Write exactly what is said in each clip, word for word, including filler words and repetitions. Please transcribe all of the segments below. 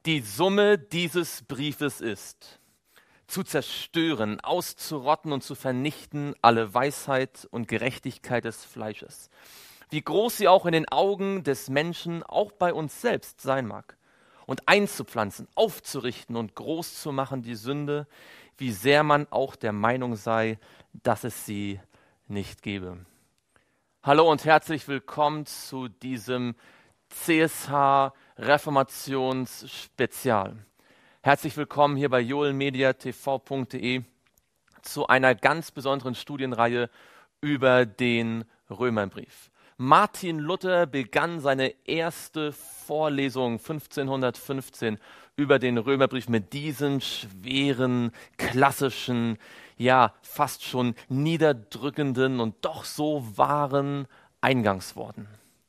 Die Summe dieses Briefes ist, zu zerstören, auszurotten und zu vernichten alle Weisheit und Gerechtigkeit des Fleisches, wie groß sie auch in den Augen des Menschen, auch bei uns selbst sein mag, und einzupflanzen, aufzurichten und groß zu machen die Sünde, wie sehr man auch der Meinung sei, dass es sie nicht gebe. Hallo und herzlich willkommen zu diesem C S H Reformations-Spezial. Herzlich willkommen hier bei joelmedia t v punkt de zu einer ganz besonderen Studienreihe über den Römerbrief. Martin Luther begann seine erste Vorlesung fünfzehnhundertfünfzehn über den Römerbrief mit diesen schweren, klassischen, ja fast schon niederdrückenden und doch so wahren Eingangsworten.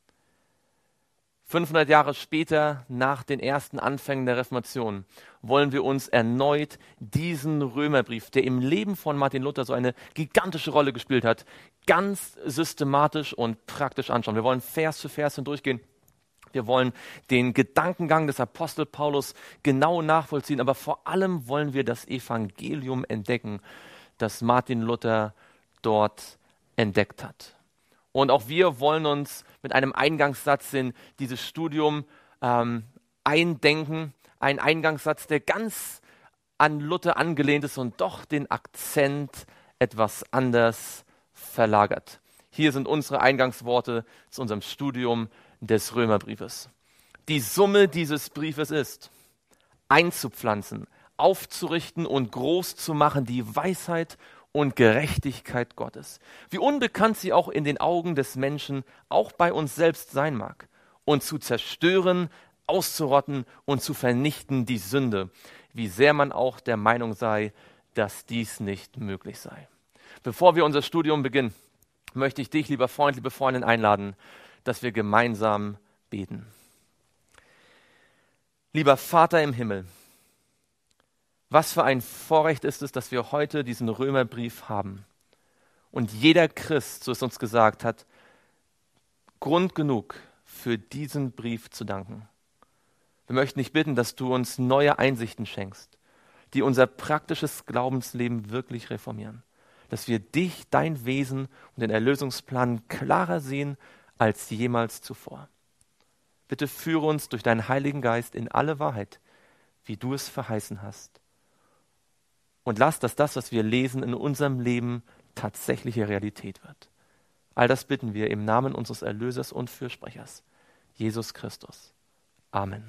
fünfhundert Jahre später, nach den ersten Anfängen der Reformation, wollen wir uns erneut diesen Römerbrief, der im Leben von Martin Luther so eine gigantische Rolle gespielt hat, ganz systematisch und praktisch anschauen. Wir wollen Vers für Vers hindurchgehen. Wir wollen den Gedankengang des Apostel Paulus genau nachvollziehen, aber vor allem wollen wir das Evangelium entdecken, das Martin Luther dort entdeckt hat. Und auch wir wollen uns mit einem Eingangssatz in dieses Studium ähm, eindenken. Ein Eingangssatz, der ganz an Luther angelehnt ist und doch den Akzent etwas anders verlagert. Hier sind unsere Eingangsworte zu unserem Studium des Römerbriefes. Die Summe dieses Briefes ist, einzupflanzen, aufzurichten und groß zu machen die Weisheit und Gerechtigkeit Gottes. Wie unbekannt sie auch in den Augen des Menschen, auch bei uns selbst sein mag. Und zu zerstören, auszurotten und zu vernichten die Sünde, wie sehr man auch der Meinung sei, dass dies nicht möglich sei. Bevor wir unser Studium beginnen, möchte ich dich, lieber Freund, liebe Freundin, einladen, dass wir gemeinsam beten. Lieber Vater im Himmel, was für ein Vorrecht ist es, dass wir heute diesen Römerbrief haben. Und jeder Christ, so ist uns gesagt, hat Grund genug, für diesen Brief zu danken. Wir möchten dich bitten, dass du uns neue Einsichten schenkst, die unser praktisches Glaubensleben wirklich reformieren. Dass wir dich, dein Wesen und den Erlösungsplan klarer sehen als jemals zuvor. Bitte führe uns durch deinen Heiligen Geist in alle Wahrheit, wie du es verheißen hast. Und lass, dass das, was wir lesen, in unserem Leben tatsächliche Realität wird. All das bitten wir im Namen unseres Erlösers und Fürsprechers, Jesus Christus. Amen.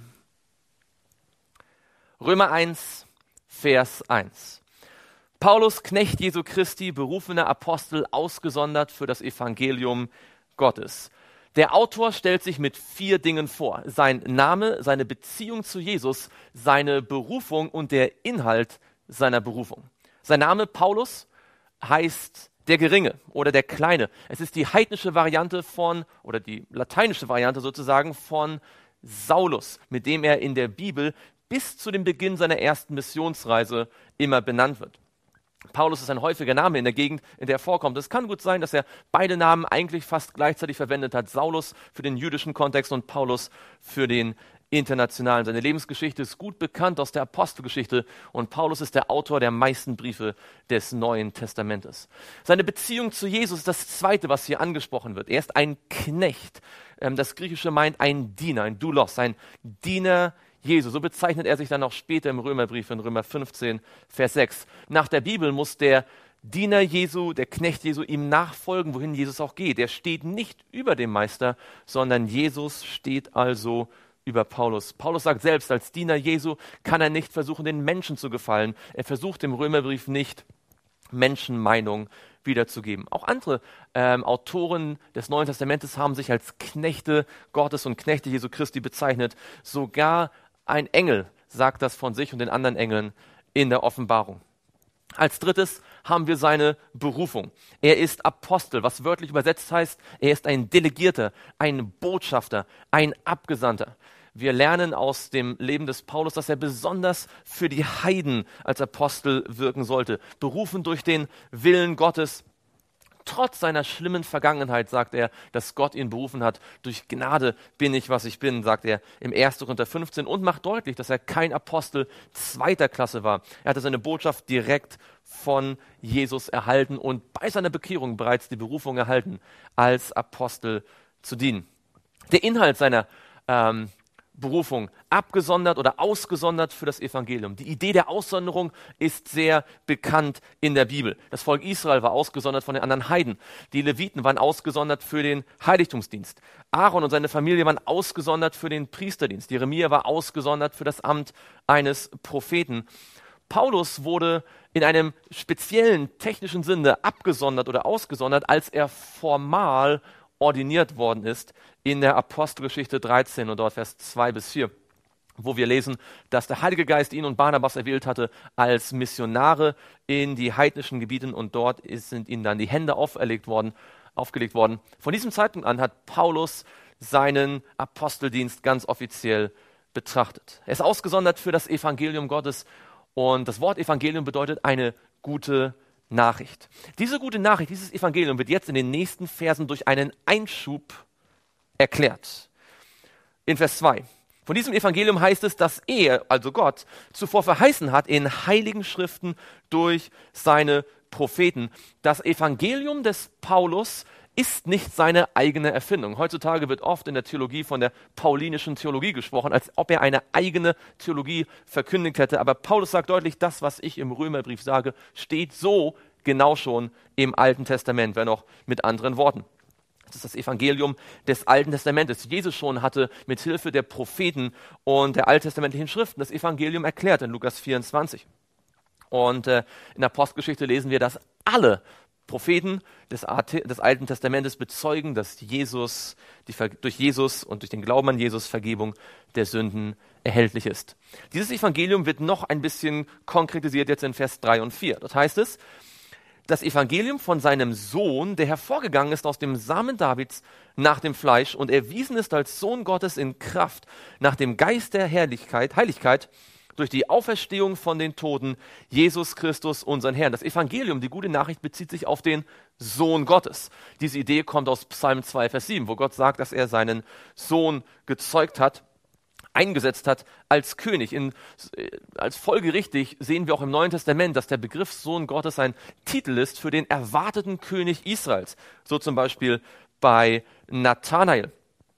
Römer eins, Vers eins. Paulus, Knecht Jesu Christi, berufener Apostel, ausgesondert für das Evangelium Gottes. Der Autor stellt sich mit vier Dingen vor. Sein Name, seine Beziehung zu Jesus, seine Berufung und der Inhalt seiner Berufung. Sein Name Paulus heißt der Geringe oder der Kleine. Es ist die heidnische Variante von, oder die lateinische Variante sozusagen von Saulus, mit dem er in der Bibel bis zu dem Beginn seiner ersten Missionsreise immer benannt wird. Paulus ist ein häufiger Name in der Gegend, in der er vorkommt. Es kann gut sein, dass er beide Namen eigentlich fast gleichzeitig verwendet hat. Saulus für den jüdischen Kontext und Paulus für den internationalen. Seine Lebensgeschichte ist gut bekannt aus der Apostelgeschichte und Paulus ist der Autor der meisten Briefe des Neuen Testamentes. Seine Beziehung zu Jesus ist das Zweite, was hier angesprochen wird. Er ist ein Knecht. Das Griechische meint ein Diener, ein Doulos, ein Diener Jesu. So bezeichnet er sich dann auch später im Römerbrief in Römer fünfzehn, Vers sechs. Nach der Bibel muss der Diener Jesu, der Knecht Jesu ihm nachfolgen, wohin Jesus auch geht. Er steht nicht über dem Meister, sondern Jesus steht also über Paulus. Paulus sagt selbst, als Diener Jesu kann er nicht versuchen, den Menschen zu gefallen. Er versucht im Römerbrief nicht, Menschenmeinung wiederzugeben. Auch andere ähm, Autoren des Neuen Testamentes haben sich als Knechte Gottes und Knechte Jesu Christi bezeichnet. Sogar ein Engel sagt das von sich und den anderen Engeln in der Offenbarung. Als drittes haben wir seine Berufung. Er ist Apostel, was wörtlich übersetzt heißt, er ist ein Delegierter, ein Botschafter, ein Abgesandter. Wir lernen aus dem Leben des Paulus, dass er besonders für die Heiden als Apostel wirken sollte. Berufen durch den Willen Gottes, trotz seiner schlimmen Vergangenheit sagt er, dass Gott ihn berufen hat. Durch Gnade bin ich, was ich bin, sagt er im ersten Korinther fünfzehn und macht deutlich, dass er kein Apostel zweiter Klasse war. Er hatte seine Botschaft direkt von Jesus erhalten und bei seiner Bekehrung bereits die Berufung erhalten, als Apostel zu dienen. Der Inhalt seiner ähm, Berufung, abgesondert oder ausgesondert für das Evangelium. Die Idee der Aussonderung ist sehr bekannt in der Bibel. Das Volk Israel war ausgesondert von den anderen Heiden. Die Leviten waren ausgesondert für den Heiligtumsdienst. Aaron und seine Familie waren ausgesondert für den Priesterdienst. Jeremia war ausgesondert für das Amt eines Propheten. Paulus wurde in einem speziellen technischen Sinne abgesondert oder ausgesondert, als er formal ordiniert worden ist in der Apostelgeschichte dreizehn und dort Vers zwei bis vier, wo wir lesen, dass der Heilige Geist ihn und Barnabas erwählt hatte als Missionare in die heidnischen Gebieten und dort ist, sind ihnen dann die Hände auferlegt worden, aufgelegt worden. Von diesem Zeitpunkt an hat Paulus seinen Aposteldienst ganz offiziell betrachtet. Er ist ausgesondert für das Evangelium Gottes und das Wort Evangelium bedeutet eine gute Nachricht. Diese gute Nachricht, dieses Evangelium wird jetzt in den nächsten Versen durch einen Einschub erklärt. In Vers zwei. Von diesem Evangelium heißt es, dass er, also Gott, zuvor verheißen hat in heiligen Schriften durch seine Propheten. Das Evangelium des Paulus ist nicht seine eigene Erfindung. Heutzutage wird oft in der Theologie von der paulinischen Theologie gesprochen, als ob er eine eigene Theologie verkündigt hätte. Aber Paulus sagt deutlich, das, was ich im Römerbrief sage, steht so genau schon im Alten Testament, wenn auch mit anderen Worten. Das ist das Evangelium des Alten Testamentes. Jesus schon hatte mit Hilfe der Propheten und der alttestamentlichen Schriften das Evangelium erklärt in Lukas vierundzwanzig. Und äh, in der Apostelgeschichte lesen wir, dass alle Propheten des, des Alten Testamentes bezeugen, dass Jesus, die, durch Jesus und durch den Glauben an Jesus Vergebung der Sünden erhältlich ist. Dieses Evangelium wird noch ein bisschen konkretisiert jetzt in Vers drei und vier. Dort heißt es, das Evangelium von seinem Sohn, der hervorgegangen ist aus dem Samen Davids nach dem Fleisch und erwiesen ist als Sohn Gottes in Kraft nach dem Geist der Herrlichkeit, Heiligkeit, durch die Auferstehung von den Toten, Jesus Christus, unseren Herrn. Das Evangelium, die gute Nachricht, bezieht sich auf den Sohn Gottes. Diese Idee kommt aus Psalm zwei, Vers sieben, wo Gott sagt, dass er seinen Sohn gezeugt hat, eingesetzt hat als König. In, als folgerichtig sehen wir auch im Neuen Testament, dass der Begriff Sohn Gottes ein Titel ist für den erwarteten König Israels. So zum Beispiel bei Nathanael.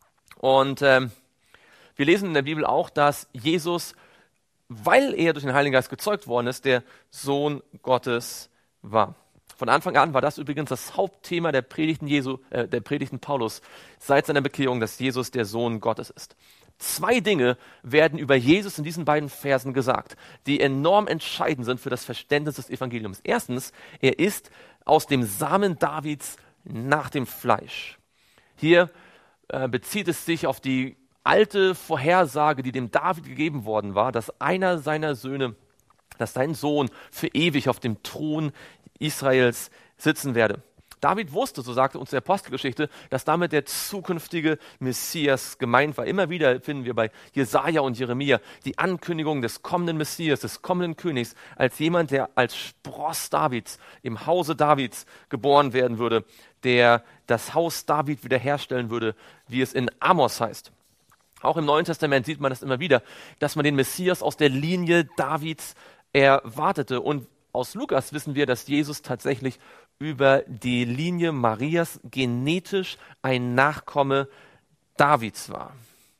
Und ähm, wir lesen in der Bibel auch, dass Jesus, weil er durch den Heiligen Geist gezeugt worden ist, der Sohn Gottes war. Von Anfang an war das übrigens das Hauptthema der Predigten Jesu, äh, der Predigten Paulus seit seiner Bekehrung, dass Jesus der Sohn Gottes ist. Zwei Dinge werden über Jesus in diesen beiden Versen gesagt, die enorm entscheidend sind für das Verständnis des Evangeliums. Erstens, er ist aus dem Samen Davids nach dem Fleisch. Hier äh, bezieht es sich auf die alte Vorhersage, die dem David gegeben worden war, dass einer seiner Söhne, dass sein Sohn für ewig auf dem Thron Israels sitzen werde. David wusste, so sagte uns die Apostelgeschichte, dass damit der zukünftige Messias gemeint war. Immer wieder finden wir bei Jesaja und Jeremia die Ankündigung des kommenden Messias, des kommenden Königs, als jemand, der als Spross Davids im Hause Davids geboren werden würde, der das Haus David wiederherstellen würde, wie es in Amos heißt. Auch im Neuen Testament sieht man das immer wieder, dass man den Messias aus der Linie Davids erwartete. Und aus Lukas wissen wir, dass Jesus tatsächlich über die Linie Marias genetisch ein Nachkomme Davids war.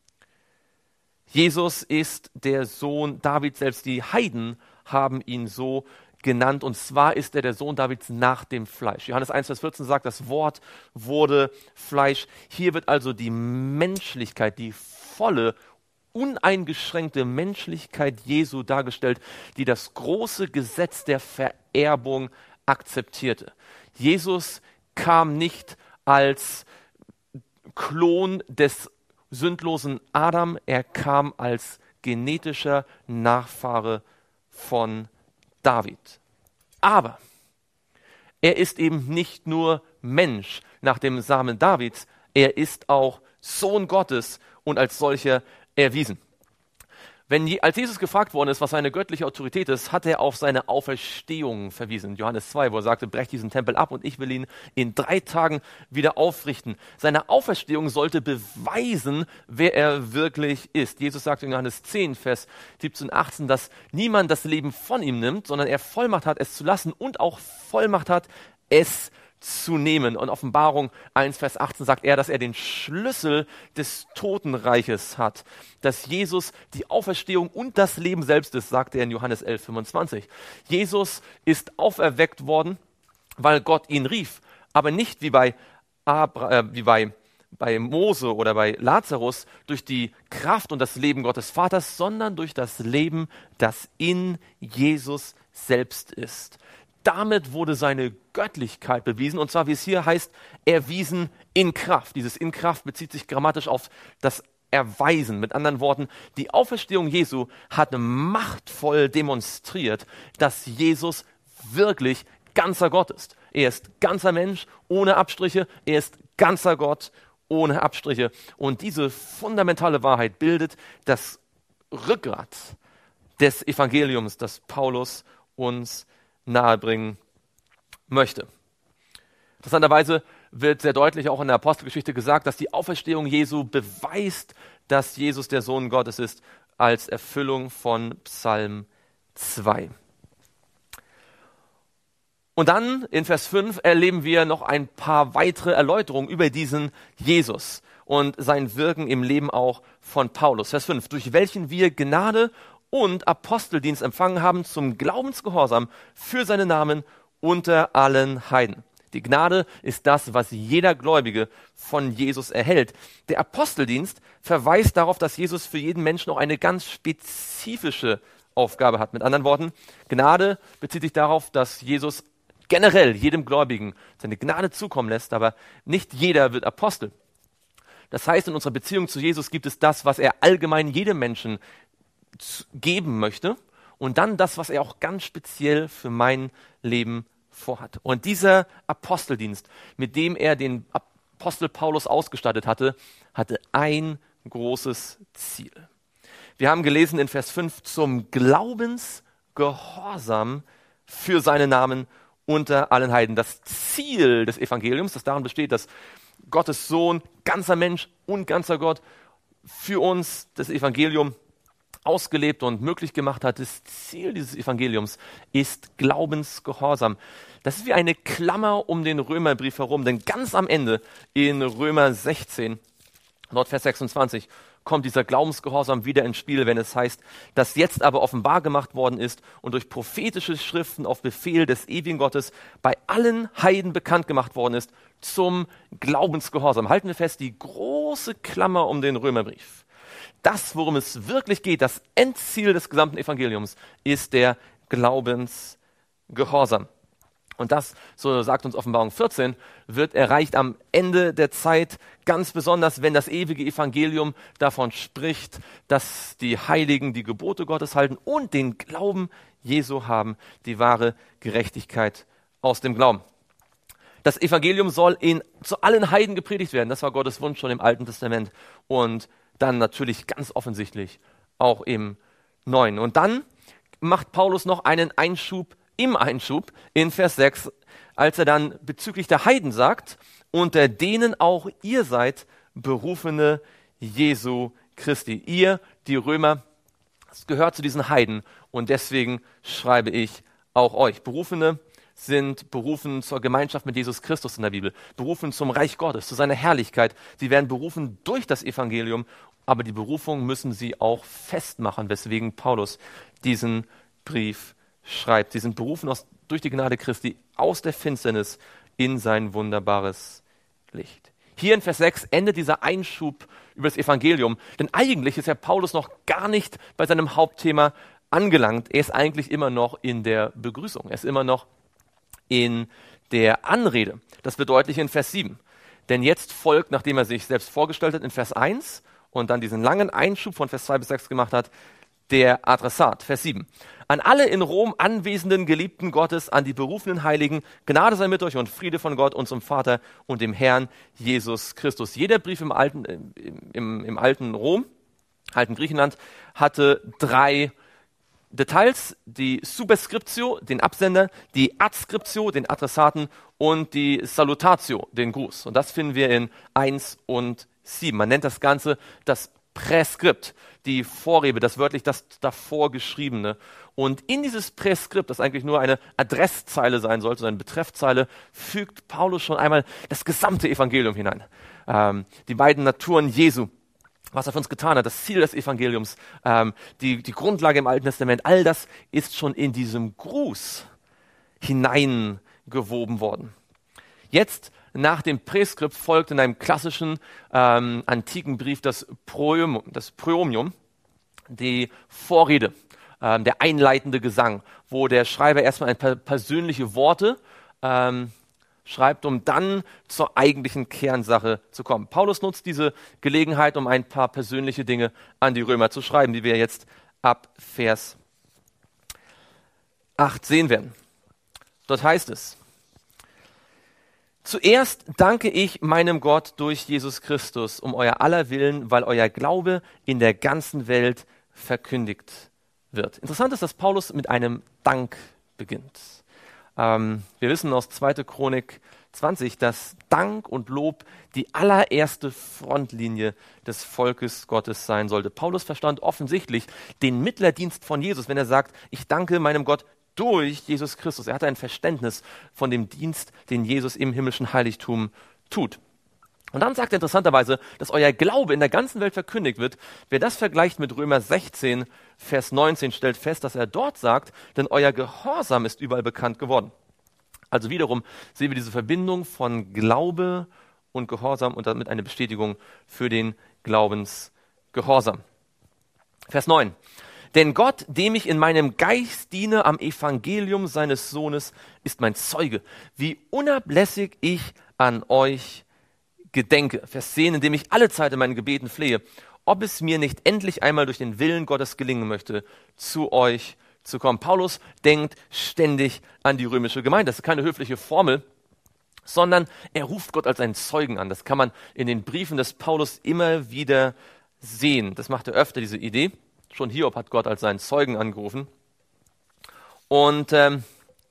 Jesus ist der Sohn Davids, selbst die Heiden haben ihn so genannt, und zwar ist er der Sohn Davids nach dem Fleisch. Johannes eins, Vers vierzehn sagt, das Wort wurde Fleisch. Hier wird also die Menschlichkeit, die volle, uneingeschränkte Menschlichkeit Jesu dargestellt, die das große Gesetz der Vererbung akzeptierte. Jesus kam nicht als Klon des sündlosen Adam, er kam als genetischer Nachfahre von David. Aber er ist eben nicht nur Mensch nach dem Samen Davids, er ist auch Sohn Gottes und als solcher erwiesen. Wenn, je- als Jesus gefragt worden ist, was seine göttliche Autorität ist, hat er auf seine Auferstehung verwiesen. Johannes zwei, wo er sagte, brecht diesen Tempel ab und ich will ihn in drei Tagen wieder aufrichten. Seine Auferstehung sollte beweisen, wer er wirklich ist. Jesus sagt in Johannes zehn, Vers siebzehn, achtzehn, dass niemand das Leben von ihm nimmt, sondern er Vollmacht hat, es zu lassen und auch Vollmacht hat, es zu nehmen. Und Offenbarung eins, Vers achtzehn sagt er, dass er den Schlüssel des Totenreiches hat. Dass Jesus die Auferstehung und das Leben selbst ist, sagt er in Johannes elf, fünfundzwanzig. Jesus ist auferweckt worden, weil Gott ihn rief, aber nicht wie bei, Abra, äh, wie bei, bei Mose oder bei Lazarus durch die Kraft und das Leben Gottes Vaters, sondern durch das Leben, das in Jesus selbst ist. Damit wurde seine Göttlichkeit bewiesen, und zwar, wie es hier heißt, erwiesen in Kraft. Dieses in Kraft bezieht sich grammatisch auf das Erweisen. Mit anderen Worten, die Auferstehung Jesu hat machtvoll demonstriert, dass Jesus wirklich ganzer Gott ist. Er ist ganzer Mensch ohne Abstriche, er ist ganzer Gott ohne Abstriche. Und diese fundamentale Wahrheit bildet das Rückgrat des Evangeliums, das Paulus uns nahebringen möchte. Interessanterweise wird sehr deutlich auch in der Apostelgeschichte gesagt, dass die Auferstehung Jesu beweist, dass Jesus der Sohn Gottes ist, als Erfüllung von Psalm zwei. Und dann in Vers fünf erleben wir noch ein paar weitere Erläuterungen über diesen Jesus und sein Wirken im Leben auch von Paulus. Vers fünf, durch welchen wir Gnade und Aposteldienst empfangen haben zum Glaubensgehorsam für seinen Namen unter allen Heiden. Die Gnade ist das, was jeder Gläubige von Jesus erhält. Der Aposteldienst verweist darauf, dass Jesus für jeden Menschen auch eine ganz spezifische Aufgabe hat. Mit anderen Worten, Gnade bezieht sich darauf, dass Jesus generell jedem Gläubigen seine Gnade zukommen lässt, aber nicht jeder wird Apostel. Das heißt, in unserer Beziehung zu Jesus gibt es das, was er allgemein jedem Menschen geben möchte, und dann das, was er auch ganz speziell für mein Leben vorhat. Und dieser Aposteldienst, mit dem er den Apostel Paulus ausgestattet hatte, hatte ein großes Ziel. Wir haben gelesen in Vers fünf, zum Glaubensgehorsam für seinen Namen unter allen Heiden. Das Ziel des Evangeliums, das darin besteht, dass Gottes Sohn, ganzer Mensch und ganzer Gott, für uns das Evangelium ausgelebt und möglich gemacht hat. Das Ziel dieses Evangeliums ist Glaubensgehorsam. Das ist wie eine Klammer um den Römerbrief herum, denn ganz am Ende in Römer sechzehn, dort Vers sechsundzwanzig, kommt dieser Glaubensgehorsam wieder ins Spiel, wenn es heißt, dass jetzt aber offenbar gemacht worden ist und durch prophetische Schriften auf Befehl des ewigen Gottes bei allen Heiden bekannt gemacht worden ist zum Glaubensgehorsam. Halten wir fest, die große Klammer um den Römerbrief. Das, worum es wirklich geht, das Endziel des gesamten Evangeliums, ist der Glaubensgehorsam. Und das, so sagt uns Offenbarung vierzehn, wird erreicht am Ende der Zeit, ganz besonders, wenn das ewige Evangelium davon spricht, dass die Heiligen die Gebote Gottes halten und den Glauben Jesu haben, die wahre Gerechtigkeit aus dem Glauben. Das Evangelium soll in, zu allen Heiden gepredigt werden. Das war Gottes Wunsch schon im Alten Testament. Und dann natürlich ganz offensichtlich auch im Neuen. Und dann macht Paulus noch einen Einschub im Einschub in Vers sechs, als er dann bezüglich der Heiden sagt, unter denen auch ihr seid berufene Jesu Christi. Ihr, die Römer, das gehört zu diesen Heiden, und deswegen schreibe ich auch euch. Berufene sind berufen zur Gemeinschaft mit Jesus Christus in der Bibel, berufen zum Reich Gottes, zu seiner Herrlichkeit. Sie werden berufen durch das Evangelium, aber die Berufung müssen sie auch festmachen, weswegen Paulus diesen Brief schreibt. Sie sind berufen aus, durch die Gnade Christi aus der Finsternis in sein wunderbares Licht. Hier in Vers sechs endet dieser Einschub über das Evangelium, denn eigentlich ist ja Paulus noch gar nicht bei seinem Hauptthema angelangt. Er ist eigentlich immer noch in der Begrüßung, er ist immer noch in der Anrede. Das wird deutlich in Vers sieben. Denn jetzt folgt, nachdem er sich selbst vorgestellt hat, in Vers eins und dann diesen langen Einschub von Vers zwei bis sechs gemacht hat, der Adressat, Vers sieben. An alle in Rom anwesenden Geliebten Gottes, an die berufenen Heiligen, Gnade sei mit euch und Friede von Gott, unserem Vater und dem Herrn Jesus Christus. Jeder Brief im alten, im, im, im alten Rom halt in Griechenland, hatte drei Details: die Superscriptio, den Absender, die Adscriptio, den Adressaten und die Salutatio, den Gruß. Und das finden wir in eins und sieben. Man nennt das Ganze das Präskript, die Vorrede, das wörtlich das davor geschriebene. Und in dieses Präskript, das eigentlich nur eine Adresszeile sein sollte, so eine Betreffzeile, fügt Paulus schon einmal das gesamte Evangelium hinein. Ähm, die beiden Naturen Jesu, was er für uns getan hat, das Ziel des Evangeliums, ähm, die, die Grundlage im Alten Testament, all das ist schon in diesem Gruß hineingewoben worden. Jetzt, nach dem Präskript, folgt in einem klassischen ähm, antiken Brief das Proemium, das Proemium, die Vorrede, ähm, der einleitende Gesang, wo der Schreiber erstmal ein paar persönliche Worte ähm, schreibt, um dann zur eigentlichen Kernsache zu kommen. Paulus nutzt diese Gelegenheit, um ein paar persönliche Dinge an die Römer zu schreiben, die wir jetzt ab Vers acht sehen werden. Dort heißt es: Zuerst danke ich meinem Gott durch Jesus Christus um euer aller Willen, weil euer Glaube in der ganzen Welt verkündigt wird. Interessant ist, dass Paulus mit einem Dank beginnt. Ähm, wir wissen aus zweiter Chronik zwanzig, dass Dank und Lob die allererste Frontlinie des Volkes Gottes sein sollte. Paulus verstand offensichtlich den Mittlerdienst von Jesus, wenn er sagt, ich danke meinem Gott durch Jesus Christus. Er hatte ein Verständnis von dem Dienst, den Jesus im himmlischen Heiligtum tut. Und dann sagt er interessanterweise, dass euer Glaube in der ganzen Welt verkündigt wird. Wer das vergleicht mit Römer sechzehn, Vers neunzehn, stellt fest, dass er dort sagt, denn euer Gehorsam ist überall bekannt geworden. Also wiederum sehen wir diese Verbindung von Glaube und Gehorsam und damit eine Bestätigung für den Glaubensgehorsam. Vers neun. Denn Gott, dem ich in meinem Geist diene am Evangelium seines Sohnes, ist mein Zeuge, wie unablässig ich an euch gedenke. Vers zehn, indem ich alle Zeit in meinen Gebeten flehe, ob es mir nicht endlich einmal durch den Willen Gottes gelingen möchte, zu euch zu kommen. Paulus denkt ständig an die römische Gemeinde. Das ist keine höfliche Formel, sondern er ruft Gott als einen Zeugen an. Das kann man in den Briefen des Paulus immer wieder sehen. Das macht er öfter, diese Idee. Schon Hiob hat Gott als seinen Zeugen angerufen. Und ähm,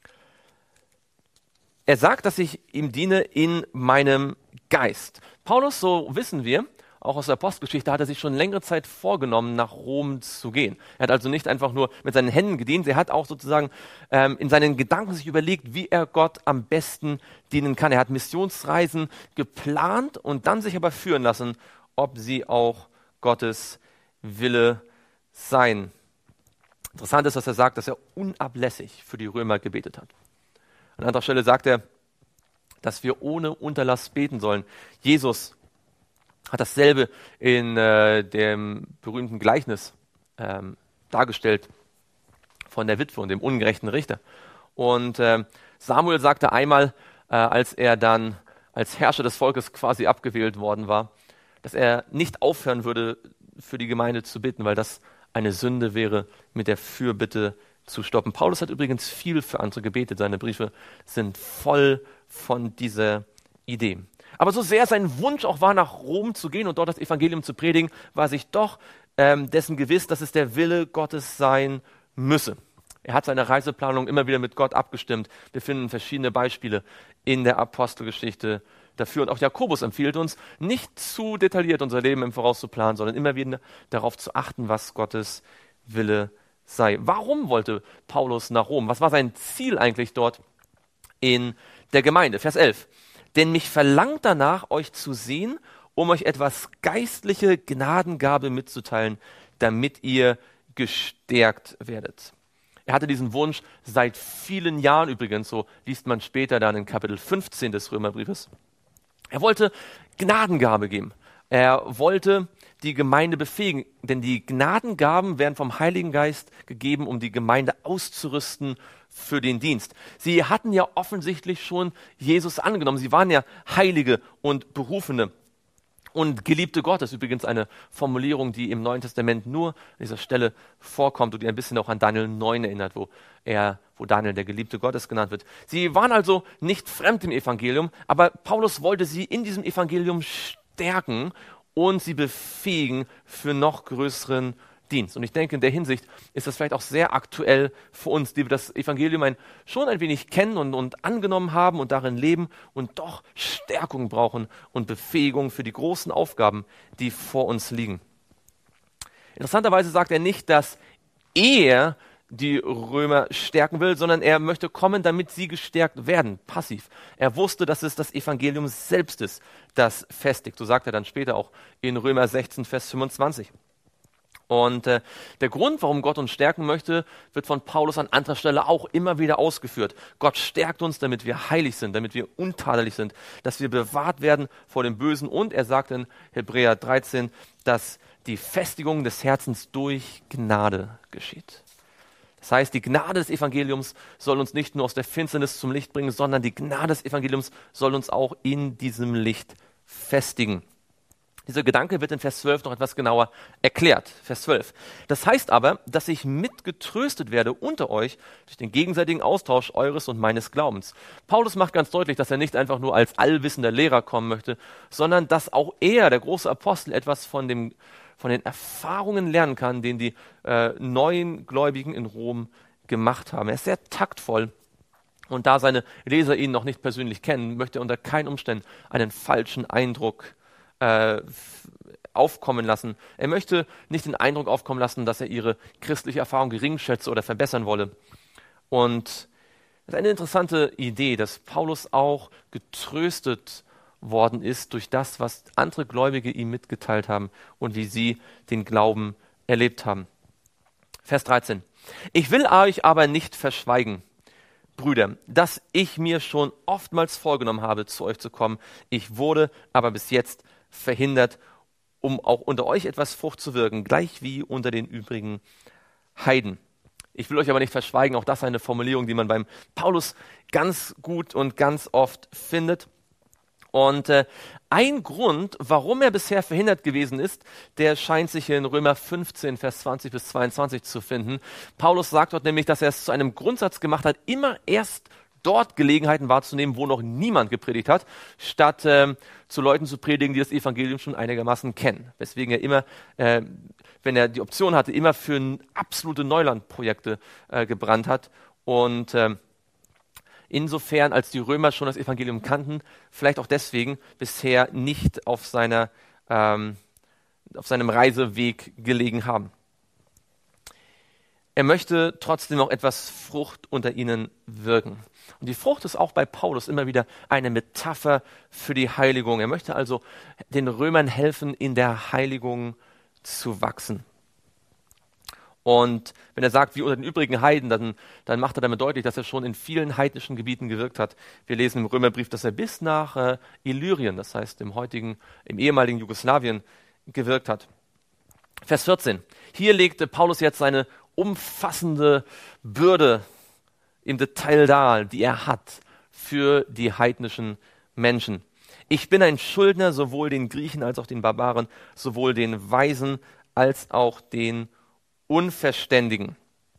er sagt, dass ich ihm diene in meinem Geist. Paulus, so wissen wir, auch aus der Apostelgeschichte, hat er sich schon längere Zeit vorgenommen, nach Rom zu gehen. Er hat also nicht einfach nur mit seinen Händen gedient, er hat auch sozusagen ähm, in seinen Gedanken sich überlegt, wie er Gott am besten dienen kann. Er hat Missionsreisen geplant und dann sich aber führen lassen, ob sie auch Gottes Wille sein. Interessant ist, dass er sagt, dass er unablässig für die Römer gebetet hat. An anderer Stelle sagt er, dass wir ohne Unterlass beten sollen. Jesus hat dasselbe in äh, dem berühmten Gleichnis ähm, dargestellt von der Witwe und dem ungerechten Richter. Und äh, Samuel sagte einmal, äh, als er dann als Herrscher des Volkes quasi abgewählt worden war, dass er nicht aufhören würde, für die Gemeinde zu bitten, weil das eine Sünde wäre, mit der Fürbitte zu stoppen. Paulus hat übrigens viel für andere gebetet. Seine Briefe sind voll von dieser Idee. Aber so sehr sein Wunsch auch war, nach Rom zu gehen und dort das Evangelium zu predigen, war sich doch ähm, dessen gewiss, dass es der Wille Gottes sein müsse. Er hat seine Reiseplanung immer wieder mit Gott abgestimmt. Wir finden verschiedene Beispiele in der Apostelgeschichte dafür. Und auch Jakobus empfiehlt uns, nicht zu detailliert unser Leben im Voraus zu planen, sondern immer wieder darauf zu achten, was Gottes Wille sei. Warum wollte Paulus nach Rom? Was war sein Ziel eigentlich dort in der Gemeinde? Vers elf. Denn mich verlangt danach, euch zu sehen, um euch etwas geistliche Gnadengabe mitzuteilen, damit ihr gestärkt werdet. Er hatte diesen Wunsch seit vielen Jahren übrigens, so liest man später dann in Kapitel fünfzehn des Römerbriefes. Er wollte Gnadengabe geben. Er wollte die Gemeinde befähigen, denn die Gnadengaben werden vom Heiligen Geist gegeben, um die Gemeinde auszurüsten für den Dienst. Sie hatten ja offensichtlich schon Jesus angenommen. Sie waren ja Heilige und Berufene und Geliebte Gottes. Übrigens eine Formulierung, die im Neuen Testament nur an dieser Stelle vorkommt und die ein bisschen auch an Daniel neun erinnert, wo er, wo Daniel der Geliebte Gottes genannt wird. Sie waren also nicht fremd im Evangelium, aber Paulus wollte sie in diesem Evangelium stärken und sie befähigen für noch größeren Dienst. Und ich denke, in der Hinsicht ist das vielleicht auch sehr aktuell für uns, die wir das Evangelium ein, schon ein wenig kennen und, und angenommen haben und darin leben und doch Stärkung brauchen und Befähigung für die großen Aufgaben, die vor uns liegen. Interessanterweise sagt er nicht, dass er die Römer stärken will, sondern er möchte kommen, damit sie gestärkt werden, passiv. Er wusste, dass es das Evangelium selbst ist, das festigt. So sagt er dann später auch in Römer sechzehn, Vers fünfundzwanzig. Und äh, der Grund, warum Gott uns stärken möchte, wird von Paulus an anderer Stelle auch immer wieder ausgeführt. Gott stärkt uns, damit wir heilig sind, damit wir untadelig sind, dass wir bewahrt werden vor dem Bösen. Und er sagt in Hebräer dreizehn, dass die Festigung des Herzens durch Gnade geschieht. Das heißt, die Gnade des Evangeliums soll uns nicht nur aus der Finsternis zum Licht bringen, sondern die Gnade des Evangeliums soll uns auch in diesem Licht festigen. Dieser Gedanke wird in Vers zwölf noch etwas genauer erklärt. Vers zwölf. Das heißt aber, dass ich mitgetröstet werde unter euch durch den gegenseitigen Austausch eures und meines Glaubens. Paulus macht ganz deutlich, dass er nicht einfach nur als allwissender Lehrer kommen möchte, sondern dass auch er, der große Apostel, etwas von, dem, von den Erfahrungen lernen kann, den die äh, neuen Gläubigen in Rom gemacht haben. Er ist sehr taktvoll. Und da seine Leser ihn noch nicht persönlich kennen, möchte er unter keinen Umständen einen falschen Eindruck aufkommen lassen. Er möchte nicht den Eindruck aufkommen lassen, dass er ihre christliche Erfahrung geringschätze oder verbessern wolle. Und das ist eine interessante Idee, dass Paulus auch getröstet worden ist durch das, was andere Gläubige ihm mitgeteilt haben und wie sie den Glauben erlebt haben. Vers dreizehn. Ich will euch aber nicht verschweigen, Brüder, dass ich mir schon oftmals vorgenommen habe, zu euch zu kommen. Ich wurde aber bis jetzt verhindert, um auch unter euch etwas Frucht zu wirken, gleich wie unter den übrigen Heiden. Ich will euch aber nicht verschweigen, auch das ist eine Formulierung, die man beim Paulus ganz gut und ganz oft findet. Und äh, ein Grund, warum er bisher verhindert gewesen ist, der scheint sich in Römer fünfzehn, Vers zwanzig bis zweiundzwanzig zu finden. Paulus sagt dort nämlich, dass er es zu einem Grundsatz gemacht hat, immer erst dort Gelegenheiten wahrzunehmen, wo noch niemand gepredigt hat, statt ähm, zu Leuten zu predigen, die das Evangelium schon einigermaßen kennen. Weswegen er immer, äh, wenn er die Option hatte, immer für absolute Neulandprojekte äh, gebrannt hat. Und äh, insofern, als die Römer schon das Evangelium kannten, vielleicht auch deswegen bisher nicht auf, seiner, ähm, auf seinem Reiseweg gelegen haben. Er möchte trotzdem auch etwas Frucht unter ihnen wirken. Und die Frucht ist auch bei Paulus immer wieder eine Metapher für die Heiligung. Er möchte also den Römern helfen, in der Heiligung zu wachsen. Und wenn er sagt, wie unter den übrigen Heiden, dann, dann macht er damit deutlich, dass er schon in vielen heidnischen Gebieten gewirkt hat. Wir lesen im Römerbrief, dass er bis nach äh, Illyrien, das heißt im heutigen, im ehemaligen Jugoslawien, gewirkt hat. Vers vierzehn. Hier legte Paulus jetzt seine umfassende Bürde im Detail dar, die er hat für die heidnischen Menschen. Ich bin ein Schuldner sowohl den Griechen als auch den Barbaren, sowohl den Weisen als auch den Unverständigen.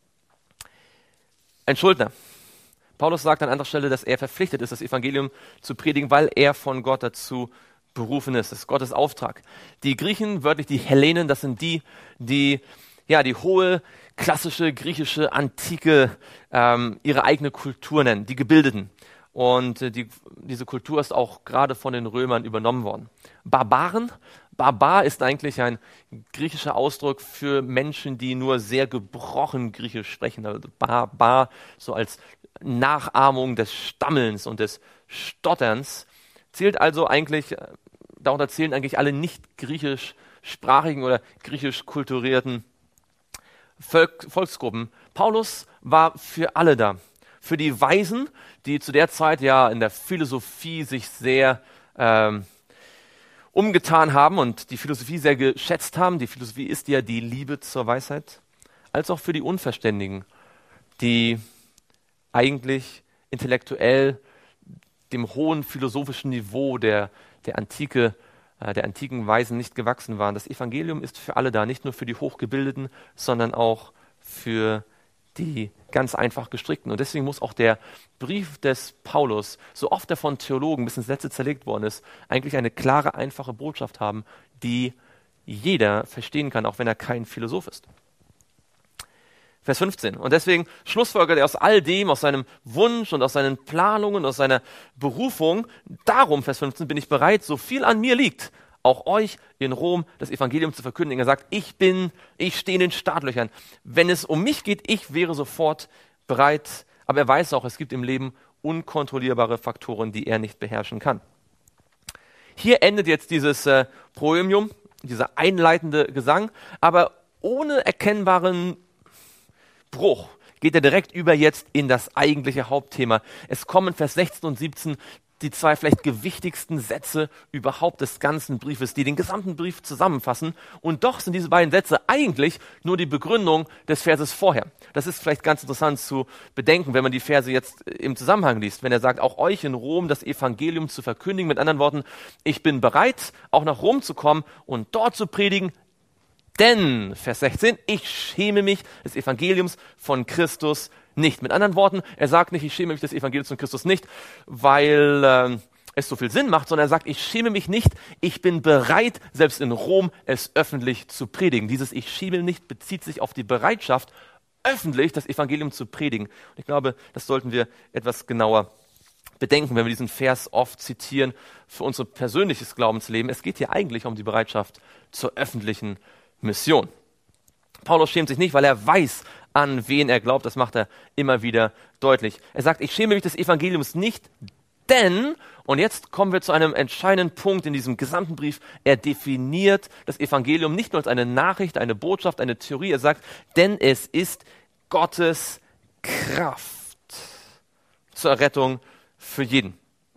Ein Schuldner. Paulus sagt an anderer Stelle, dass er verpflichtet ist, das Evangelium zu predigen, weil er von Gott dazu berufen ist. Das ist Gottes Auftrag. Die Griechen, wörtlich die Hellenen, das sind die, die ja die hohe, klassische, griechische, antike, ähm, ihre eigene Kultur nennen, die Gebildeten. Und äh, die, diese Kultur ist auch gerade von den Römern übernommen worden. Barbaren, Barbar ist eigentlich ein griechischer Ausdruck für Menschen, die nur sehr gebrochen Griechisch sprechen. Also Barbar so als Nachahmung des Stammelns und des Stotterns. Zählt also eigentlich, darunter zählen eigentlich alle nicht griechischsprachigen oder griechisch kulturierten Volk, Volksgruppen. Paulus war für alle da. Für die Weisen, die zu der Zeit ja in der Philosophie sich sehr ähm, umgetan haben und die Philosophie sehr geschätzt haben. Die Philosophie ist ja die Liebe zur Weisheit. Als auch für die Unverständigen, die eigentlich intellektuell dem hohen philosophischen Niveau der, der, Antike, äh, der antiken Weisen nicht gewachsen waren. Das Evangelium ist für alle da, nicht nur für die Hochgebildeten, sondern auch für die ganz einfach gestrickten. Und deswegen muss auch der Brief des Paulus, so oft er von Theologen bis ins Letzte zerlegt worden ist, eigentlich eine klare, einfache Botschaft haben, die jeder verstehen kann, auch wenn er kein Philosoph ist. Vers fünfzehn. Und deswegen schlussfolgert er aus all dem, aus seinem Wunsch und aus seinen Planungen, aus seiner Berufung, darum, Vers fünfzehn, bin ich bereit, so viel an mir liegt, auch euch in Rom das Evangelium zu verkündigen. Er sagt, ich bin, ich stehe in den Startlöchern. Wenn es um mich geht, ich wäre sofort bereit. Aber er weiß auch, es gibt im Leben unkontrollierbare Faktoren, die er nicht beherrschen kann. Hier endet jetzt dieses äh, Proemium, dieser einleitende Gesang, aber ohne erkennbaren Bruch geht er direkt über jetzt in das eigentliche Hauptthema. Es kommen Vers sechzehn und siebzehn die zwei vielleicht gewichtigsten Sätze überhaupt des ganzen Briefes, die den gesamten Brief zusammenfassen. Und doch sind diese beiden Sätze eigentlich nur die Begründung des Verses vorher. Das ist vielleicht ganz interessant zu bedenken, wenn man die Verse jetzt im Zusammenhang liest. Wenn er sagt, auch euch in Rom das Evangelium zu verkündigen, mit anderen Worten, ich bin bereit, auch nach Rom zu kommen und dort zu predigen, denn, Vers sechzehn, ich schäme mich des Evangeliums von Christus nicht. Mit anderen Worten, er sagt nicht, ich schäme mich des Evangeliums von Christus nicht, weil äh, es so viel Sinn macht, sondern er sagt, ich schäme mich nicht, ich bin bereit, selbst in Rom es öffentlich zu predigen. Dieses Ich schäme nicht bezieht sich auf die Bereitschaft, öffentlich das Evangelium zu predigen. Und ich glaube, das sollten wir etwas genauer bedenken, wenn wir diesen Vers oft zitieren für unser persönliches Glaubensleben. Es geht hier eigentlich um die Bereitschaft zur öffentlichen Mission. Paulus schämt sich nicht, weil er weiß, an wen er glaubt. Das macht er immer wieder deutlich. Er sagt, ich schäme mich des Evangeliums nicht, denn, und jetzt kommen wir zu einem entscheidenden Punkt in diesem gesamten Brief, er definiert das Evangelium nicht nur als eine Nachricht, eine Botschaft, eine Theorie. Er sagt, denn es ist Gottes Kraft zur Errettung für jeden.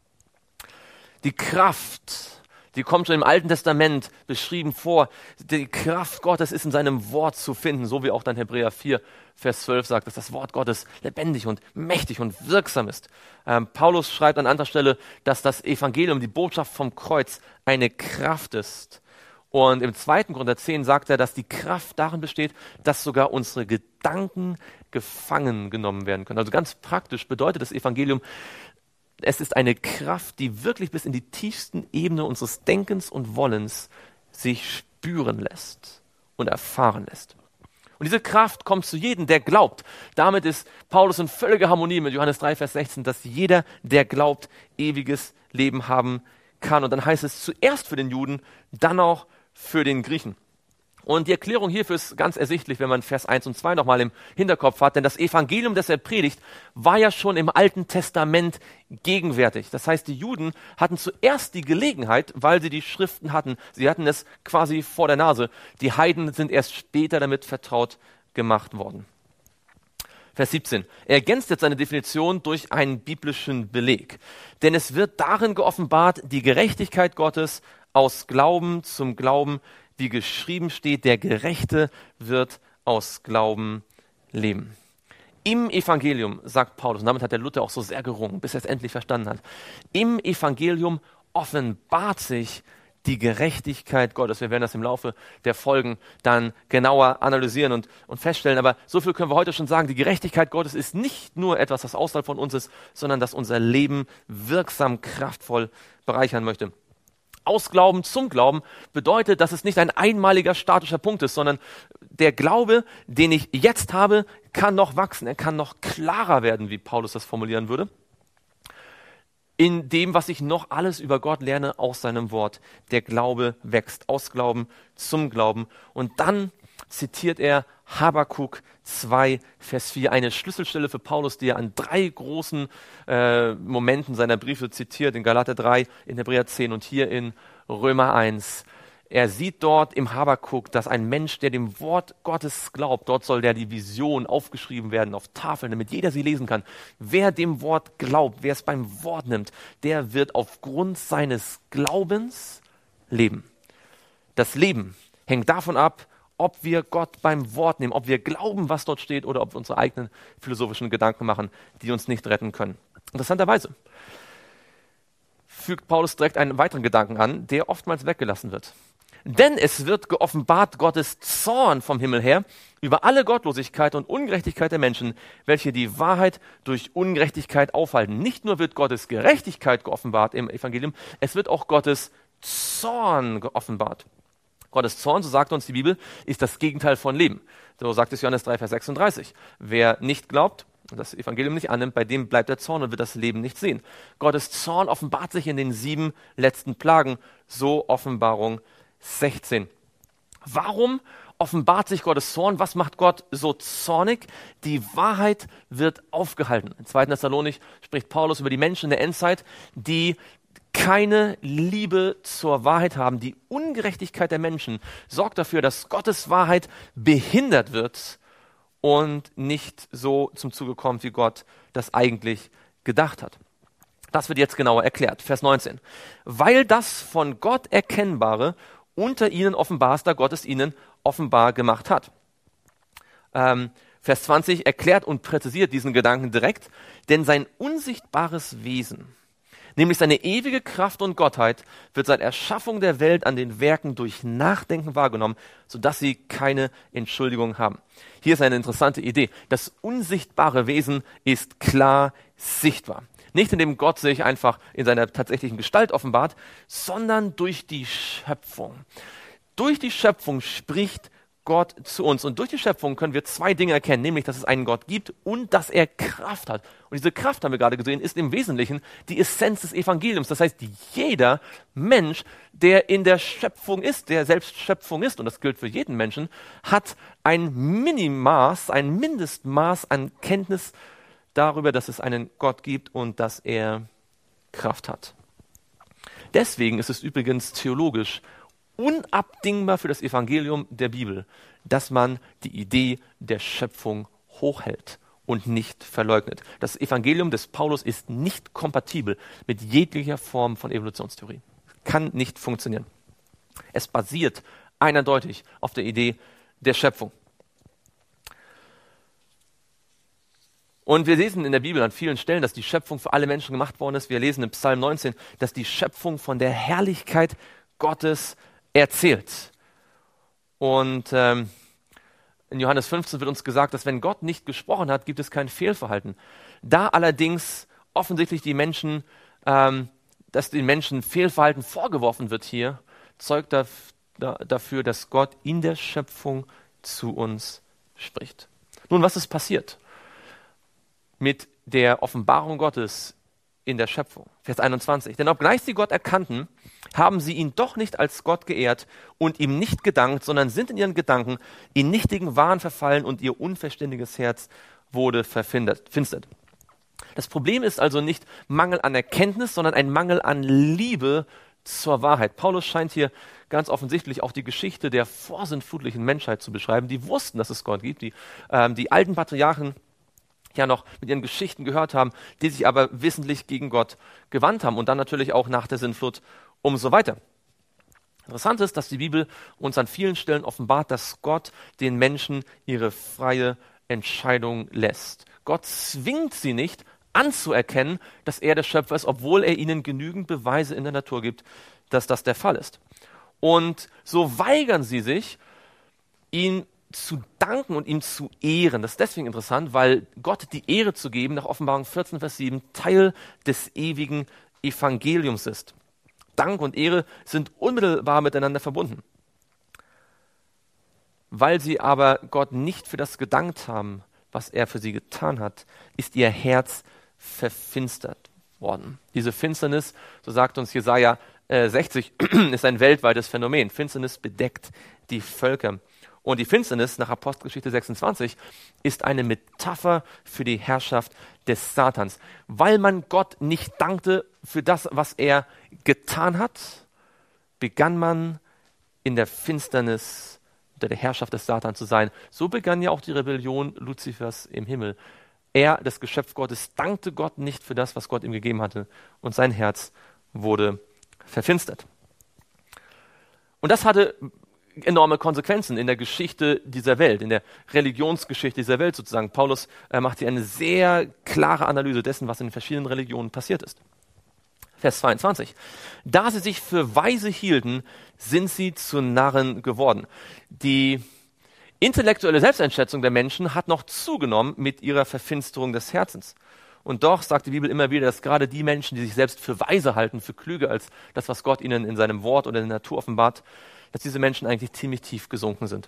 Die Kraft, die kommt schon im Alten Testament beschrieben vor. Die Kraft Gottes ist in seinem Wort zu finden, so wie auch dann Hebräer vier, Vers zwölf sagt, dass das Wort Gottes lebendig und mächtig und wirksam ist. Ähm, Paulus schreibt an anderer Stelle, dass das Evangelium, die Botschaft vom Kreuz, eine Kraft ist. Und im zweiten Korinther zehn sagt er, dass die Kraft darin besteht, dass sogar unsere Gedanken gefangen genommen werden können. Also ganz praktisch bedeutet das Evangelium, es ist eine Kraft, die wirklich bis in die tiefsten Ebenen unseres Denkens und Wollens sich spüren lässt und erfahren lässt. Und diese Kraft kommt zu jedem, der glaubt. Damit ist Paulus in völliger Harmonie mit Johannes drei, Vers sechzehn, dass jeder, der glaubt, ewiges Leben haben kann. Und dann heißt es zuerst für den Juden, dann auch für den Griechen. Und die Erklärung hierfür ist ganz ersichtlich, wenn man Vers eins und zwei nochmal im Hinterkopf hat, denn das Evangelium, das er predigt, war ja schon im Alten Testament gegenwärtig. Das heißt, die Juden hatten zuerst die Gelegenheit, weil sie die Schriften hatten, sie hatten es quasi vor der Nase. Die Heiden sind erst später damit vertraut gemacht worden. Vers siebzehn. Er ergänzt jetzt seine Definition durch einen biblischen Beleg. Denn es wird darin geoffenbart, die Gerechtigkeit Gottes aus Glauben zum Glauben, wie geschrieben steht, der Gerechte wird aus Glauben leben. Im Evangelium, sagt Paulus, und damit hat der Luther auch so sehr gerungen, bis er es endlich verstanden hat, im Evangelium offenbart sich die Gerechtigkeit Gottes. Wir werden das im Laufe der Folgen dann genauer analysieren und, und feststellen, aber so viel können wir heute schon sagen, die Gerechtigkeit Gottes ist nicht nur etwas, das außerhalb von uns ist, sondern das unser Leben wirksam, kraftvoll bereichern möchte. Aus Glauben zum Glauben bedeutet, dass es nicht ein einmaliger statischer Punkt ist, sondern der Glaube, den ich jetzt habe, kann noch wachsen, er kann noch klarer werden, wie Paulus das formulieren würde, in dem, was ich noch alles über Gott lerne aus seinem Wort. Der Glaube wächst, aus Glauben zum Glauben. Und dann zitiert er Habakuk zwei, Vers vier, eine Schlüsselstelle für Paulus, die er an drei großen äh, Momenten seiner Briefe zitiert, in Galater drei, in Hebräer zehn und hier in Römer eins. Er sieht dort im Habakuk, dass ein Mensch, der dem Wort Gottes glaubt, dort soll der die Vision aufgeschrieben werden auf Tafeln, damit jeder sie lesen kann. Wer dem Wort glaubt, wer es beim Wort nimmt, der wird aufgrund seines Glaubens leben. Das Leben hängt davon ab, ob wir Gott beim Wort nehmen, ob wir glauben, was dort steht, oder ob wir unsere eigenen philosophischen Gedanken machen, die uns nicht retten können. Interessanterweise fügt Paulus direkt einen weiteren Gedanken an, der oftmals weggelassen wird. Denn es wird geoffenbart Gottes Zorn vom Himmel her über alle Gottlosigkeit und Ungerechtigkeit der Menschen, welche die Wahrheit durch Ungerechtigkeit aufhalten. Nicht nur wird Gottes Gerechtigkeit geoffenbart im Evangelium, es wird auch Gottes Zorn geoffenbart. Gottes Zorn, so sagt uns die Bibel, ist das Gegenteil von Leben. So sagt es Johannes drei, Vers sechsunddreißig. Wer nicht glaubt und das Evangelium nicht annimmt, bei dem bleibt der Zorn und wird das Leben nicht sehen. Gottes Zorn offenbart sich in den sieben letzten Plagen, so Offenbarung sechzehn. Warum offenbart sich Gottes Zorn? Was macht Gott so zornig? Die Wahrheit wird aufgehalten. In zweiten Thessalonich spricht Paulus über die Menschen in der Endzeit, die keine Liebe zur Wahrheit haben. Die Ungerechtigkeit der Menschen sorgt dafür, dass Gottes Wahrheit behindert wird und nicht so zum Zuge kommt, wie Gott das eigentlich gedacht hat. Das wird jetzt genauer erklärt. Vers neunzehn. Weil das von Gott Erkennbare unter ihnen offenbar ist, da Gott es ihnen offenbar gemacht hat. Ähm, Vers zwanzig erklärt und präzisiert diesen Gedanken direkt, denn sein unsichtbares Wesen, nämlich seine ewige Kraft und Gottheit, wird seit Erschaffung der Welt an den Werken durch Nachdenken wahrgenommen, sodass sie keine Entschuldigung haben. Hier ist eine interessante Idee. Das unsichtbare Wesen ist klar sichtbar. Nicht indem Gott sich einfach in seiner tatsächlichen Gestalt offenbart, sondern durch die Schöpfung. Durch die Schöpfung spricht Gott zu uns. Und durch die Schöpfung können wir zwei Dinge erkennen, nämlich, dass es einen Gott gibt und dass er Kraft hat. Und diese Kraft, haben wir gerade gesehen, ist im Wesentlichen die Essenz des Evangeliums. Das heißt, jeder Mensch, der in der Schöpfung ist, der selbst Schöpfung ist, und das gilt für jeden Menschen, hat ein Minimaß, ein Mindestmaß an Kenntnis darüber, dass es einen Gott gibt und dass er Kraft hat. Deswegen ist es übrigens theologisch unabdingbar für das Evangelium der Bibel, dass man die Idee der Schöpfung hochhält und nicht verleugnet. Das Evangelium des Paulus ist nicht kompatibel mit jeglicher Form von Evolutionstheorie. Kann nicht funktionieren. Es basiert eindeutig auf der Idee der Schöpfung. Und wir lesen in der Bibel an vielen Stellen, dass die Schöpfung für alle Menschen gemacht worden ist. Wir lesen in Psalm neunzehn, dass die Schöpfung von der Herrlichkeit Gottes erzählt. Und ähm, in Johannes fünfzehn wird uns gesagt, dass wenn Gott nicht gesprochen hat, gibt es kein Fehlverhalten. Da allerdings offensichtlich die Menschen, ähm, dass den Menschen Fehlverhalten vorgeworfen wird hier, zeugt da, da, dafür, dass Gott in der Schöpfung zu uns spricht. Nun, was ist passiert mit der Offenbarung Gottes in der Schöpfung? Vers einundzwanzig. Denn obgleich sie Gott erkannten, haben sie ihn doch nicht als Gott geehrt und ihm nicht gedankt, sondern sind in ihren Gedanken in nichtigen Wahn verfallen und ihr unverständiges Herz wurde verfinstert. Das Problem ist also nicht Mangel an Erkenntnis, sondern ein Mangel an Liebe zur Wahrheit. Paulus scheint hier ganz offensichtlich auch die Geschichte der vorsintflutlichen Menschheit zu beschreiben. Die wussten, dass es Gott gibt. Die, ähm, die alten Patriarchen ja noch mit ihren Geschichten gehört haben, die sich aber wissentlich gegen Gott gewandt haben und dann natürlich auch nach der Sintflut umso weiter. Interessant ist, dass die Bibel uns an vielen Stellen offenbart, dass Gott den Menschen ihre freie Entscheidung lässt. Gott zwingt sie nicht anzuerkennen, dass er der Schöpfer ist, obwohl er ihnen genügend Beweise in der Natur gibt, dass das der Fall ist. Und so weigern sie sich, ihn zu danken und ihm zu ehren. Das ist deswegen interessant, weil Gott die Ehre zu geben, nach Offenbarung vierzehn, Vers sieben, Teil des ewigen Evangeliums ist. Dank und Ehre sind unmittelbar miteinander verbunden. Weil sie aber Gott nicht für das gedankt haben, was er für sie getan hat, ist ihr Herz verfinstert worden. Diese Finsternis, so sagt uns Jesaja äh, sechzig, ist ein weltweites Phänomen. Finsternis bedeckt die Völker. Und die Finsternis nach Apostelgeschichte sechsundzwanzig ist eine Metapher für die Herrschaft des Satans. Weil man Gott nicht dankte für das, was er getan hat, begann man in der Finsternis unter der Herrschaft des Satans zu sein. So begann ja auch die Rebellion Luzifers im Himmel. Er, das Geschöpf Gottes, dankte Gott nicht für das, was Gott ihm gegeben hatte, und sein Herz wurde verfinstert. Und das hatte enorme Konsequenzen in der Geschichte dieser Welt, in der Religionsgeschichte dieser Welt sozusagen. Paulus äh, macht hier eine sehr klare Analyse dessen, was in verschiedenen Religionen passiert ist. Vers zweiundzwanzig. Da sie sich für weise hielten, sind sie zu Narren geworden. Die intellektuelle Selbsteinschätzung der Menschen hat noch zugenommen mit ihrer Verfinsterung des Herzens. Und doch sagt die Bibel immer wieder, dass gerade die Menschen, die sich selbst für weise halten, für klüger als das, was Gott ihnen in seinem Wort oder in der Natur offenbart, dass diese Menschen eigentlich ziemlich tief gesunken sind.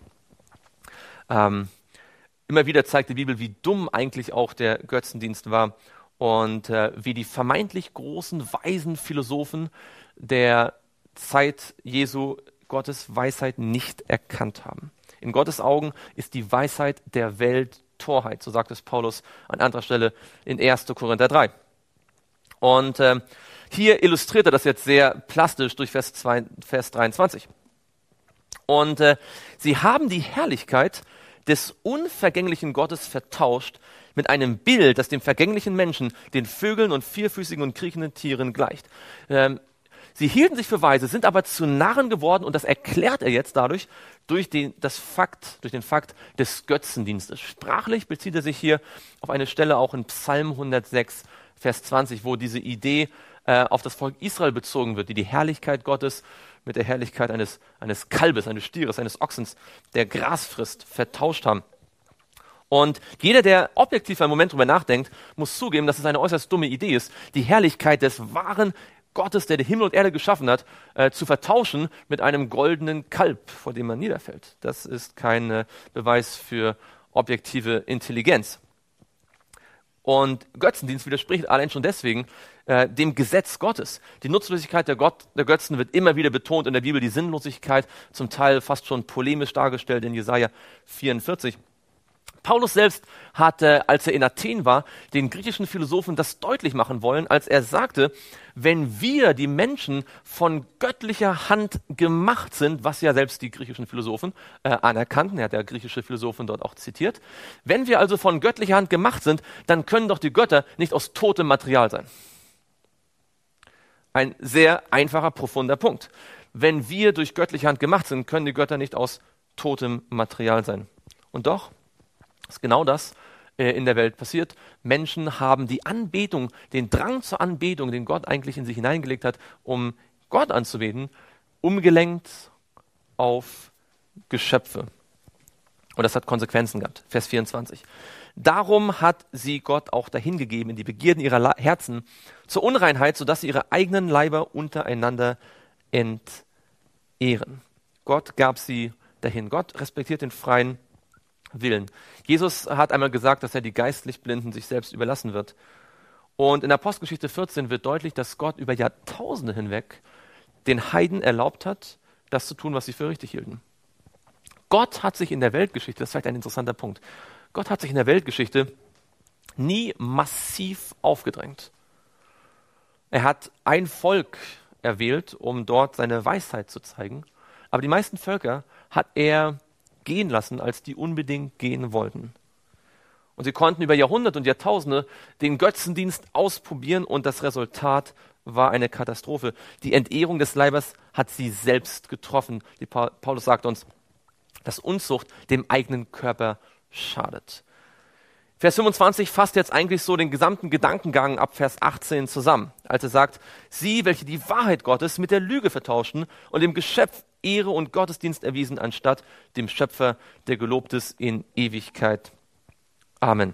Ähm, immer wieder zeigt die Bibel, wie dumm eigentlich auch der Götzendienst war und äh, wie die vermeintlich großen, weisen Philosophen der Zeit Jesu Gottes Weisheit nicht erkannt haben. In Gottes Augen ist die Weisheit der Welt Torheit, so sagt es Paulus an anderer Stelle in erster Korinther drei. Und äh, hier illustriert er das jetzt sehr plastisch durch Vers, zwei, Vers dreiundzwanzig. Und äh, sie haben die Herrlichkeit des unvergänglichen Gottes vertauscht mit einem Bild, das dem vergänglichen Menschen, den Vögeln und vierfüßigen und kriechenden Tieren gleicht. Ähm, sie hielten sich für weise, sind aber zu Narren geworden und das erklärt er jetzt dadurch, durch den, das Fakt, durch den Fakt des Götzendienstes. Sprachlich bezieht er sich hier auf eine Stelle auch in Psalm hundertsechs, Vers zwanzig, wo diese Idee äh, auf das Volk Israel bezogen wird, die die Herrlichkeit Gottes mit der Herrlichkeit eines, eines Kalbes, eines Stieres, eines Ochsens, der Gras frisst, vertauscht haben. Und jeder, der objektiv einen Moment drüber nachdenkt, muss zugeben, dass es eine äußerst dumme Idee ist, die Herrlichkeit des wahren Gottes, der die Himmel und Erde geschaffen hat, äh, zu vertauschen mit einem goldenen Kalb, vor dem man niederfällt. Das ist kein äh, Beweis für objektive Intelligenz. Und Götzendienst widerspricht allein schon deswegen äh, dem Gesetz Gottes. Die Nutzlosigkeit der, Gott, der Götzen wird immer wieder betont in der Bibel, die Sinnlosigkeit zum Teil fast schon polemisch dargestellt in Jesaja vierundvierzig. Paulus selbst hat, äh, als er in Athen war, den griechischen Philosophen das deutlich machen wollen, als er sagte, wenn wir, die Menschen, von göttlicher Hand gemacht sind, was ja selbst die griechischen Philosophen äh, anerkannten, er hat ja griechische Philosophen dort auch zitiert, wenn wir also von göttlicher Hand gemacht sind, dann können doch die Götter nicht aus totem Material sein. Ein sehr einfacher, profunder Punkt. Wenn wir durch göttliche Hand gemacht sind, können die Götter nicht aus totem Material sein. Und doch ist genau das äh, in der Welt passiert. Menschen haben die Anbetung, den Drang zur Anbetung, den Gott eigentlich in sich hineingelegt hat, um Gott anzubeten, umgelenkt auf Geschöpfe. Und das hat Konsequenzen gehabt. Vers vierundzwanzig. Darum hat sie Gott auch dahingegeben in die Begierden ihrer La- Herzen zur Unreinheit, sodass sie ihre eigenen Leiber untereinander entehren. Gott gab sie dahin. Gott respektiert den freien Willen. Jesus hat einmal gesagt, dass er die geistlich Blinden sich selbst überlassen wird. Und in Apostelgeschichte vierzehn wird deutlich, dass Gott über Jahrtausende hinweg den Heiden erlaubt hat, das zu tun, was sie für richtig hielten. Gott hat sich in der Weltgeschichte, das ist vielleicht ein interessanter Punkt, Gott hat sich in der Weltgeschichte nie massiv aufgedrängt. Er hat ein Volk erwählt, um dort seine Weisheit zu zeigen, aber die meisten Völker hat er gehen lassen, als die unbedingt gehen wollten. Und sie konnten über Jahrhunderte und Jahrtausende den Götzendienst ausprobieren und das Resultat war eine Katastrophe. Die Entehrung des Leibes hat sie selbst getroffen. Die pa- Paulus sagt uns, dass Unzucht dem eigenen Körper schadet. Vers fünfundzwanzig fasst jetzt eigentlich so den gesamten Gedankengang ab Vers achtzehn zusammen, als er sagt, sie, welche die Wahrheit Gottes mit der Lüge vertauschten und dem Geschöpf Ehre und Gottesdienst erwiesen, anstatt dem Schöpfer, der gelobt ist in Ewigkeit. Amen.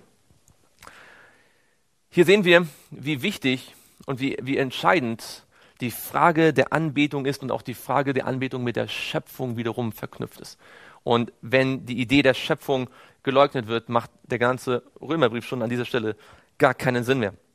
Hier sehen wir, wie wichtig und wie, wie entscheidend die Frage der Anbetung ist und auch die Frage der Anbetung mit der Schöpfung wiederum verknüpft ist. Und wenn die Idee der Schöpfung geleugnet wird, macht der ganze Römerbrief schon an dieser Stelle gar keinen Sinn mehr.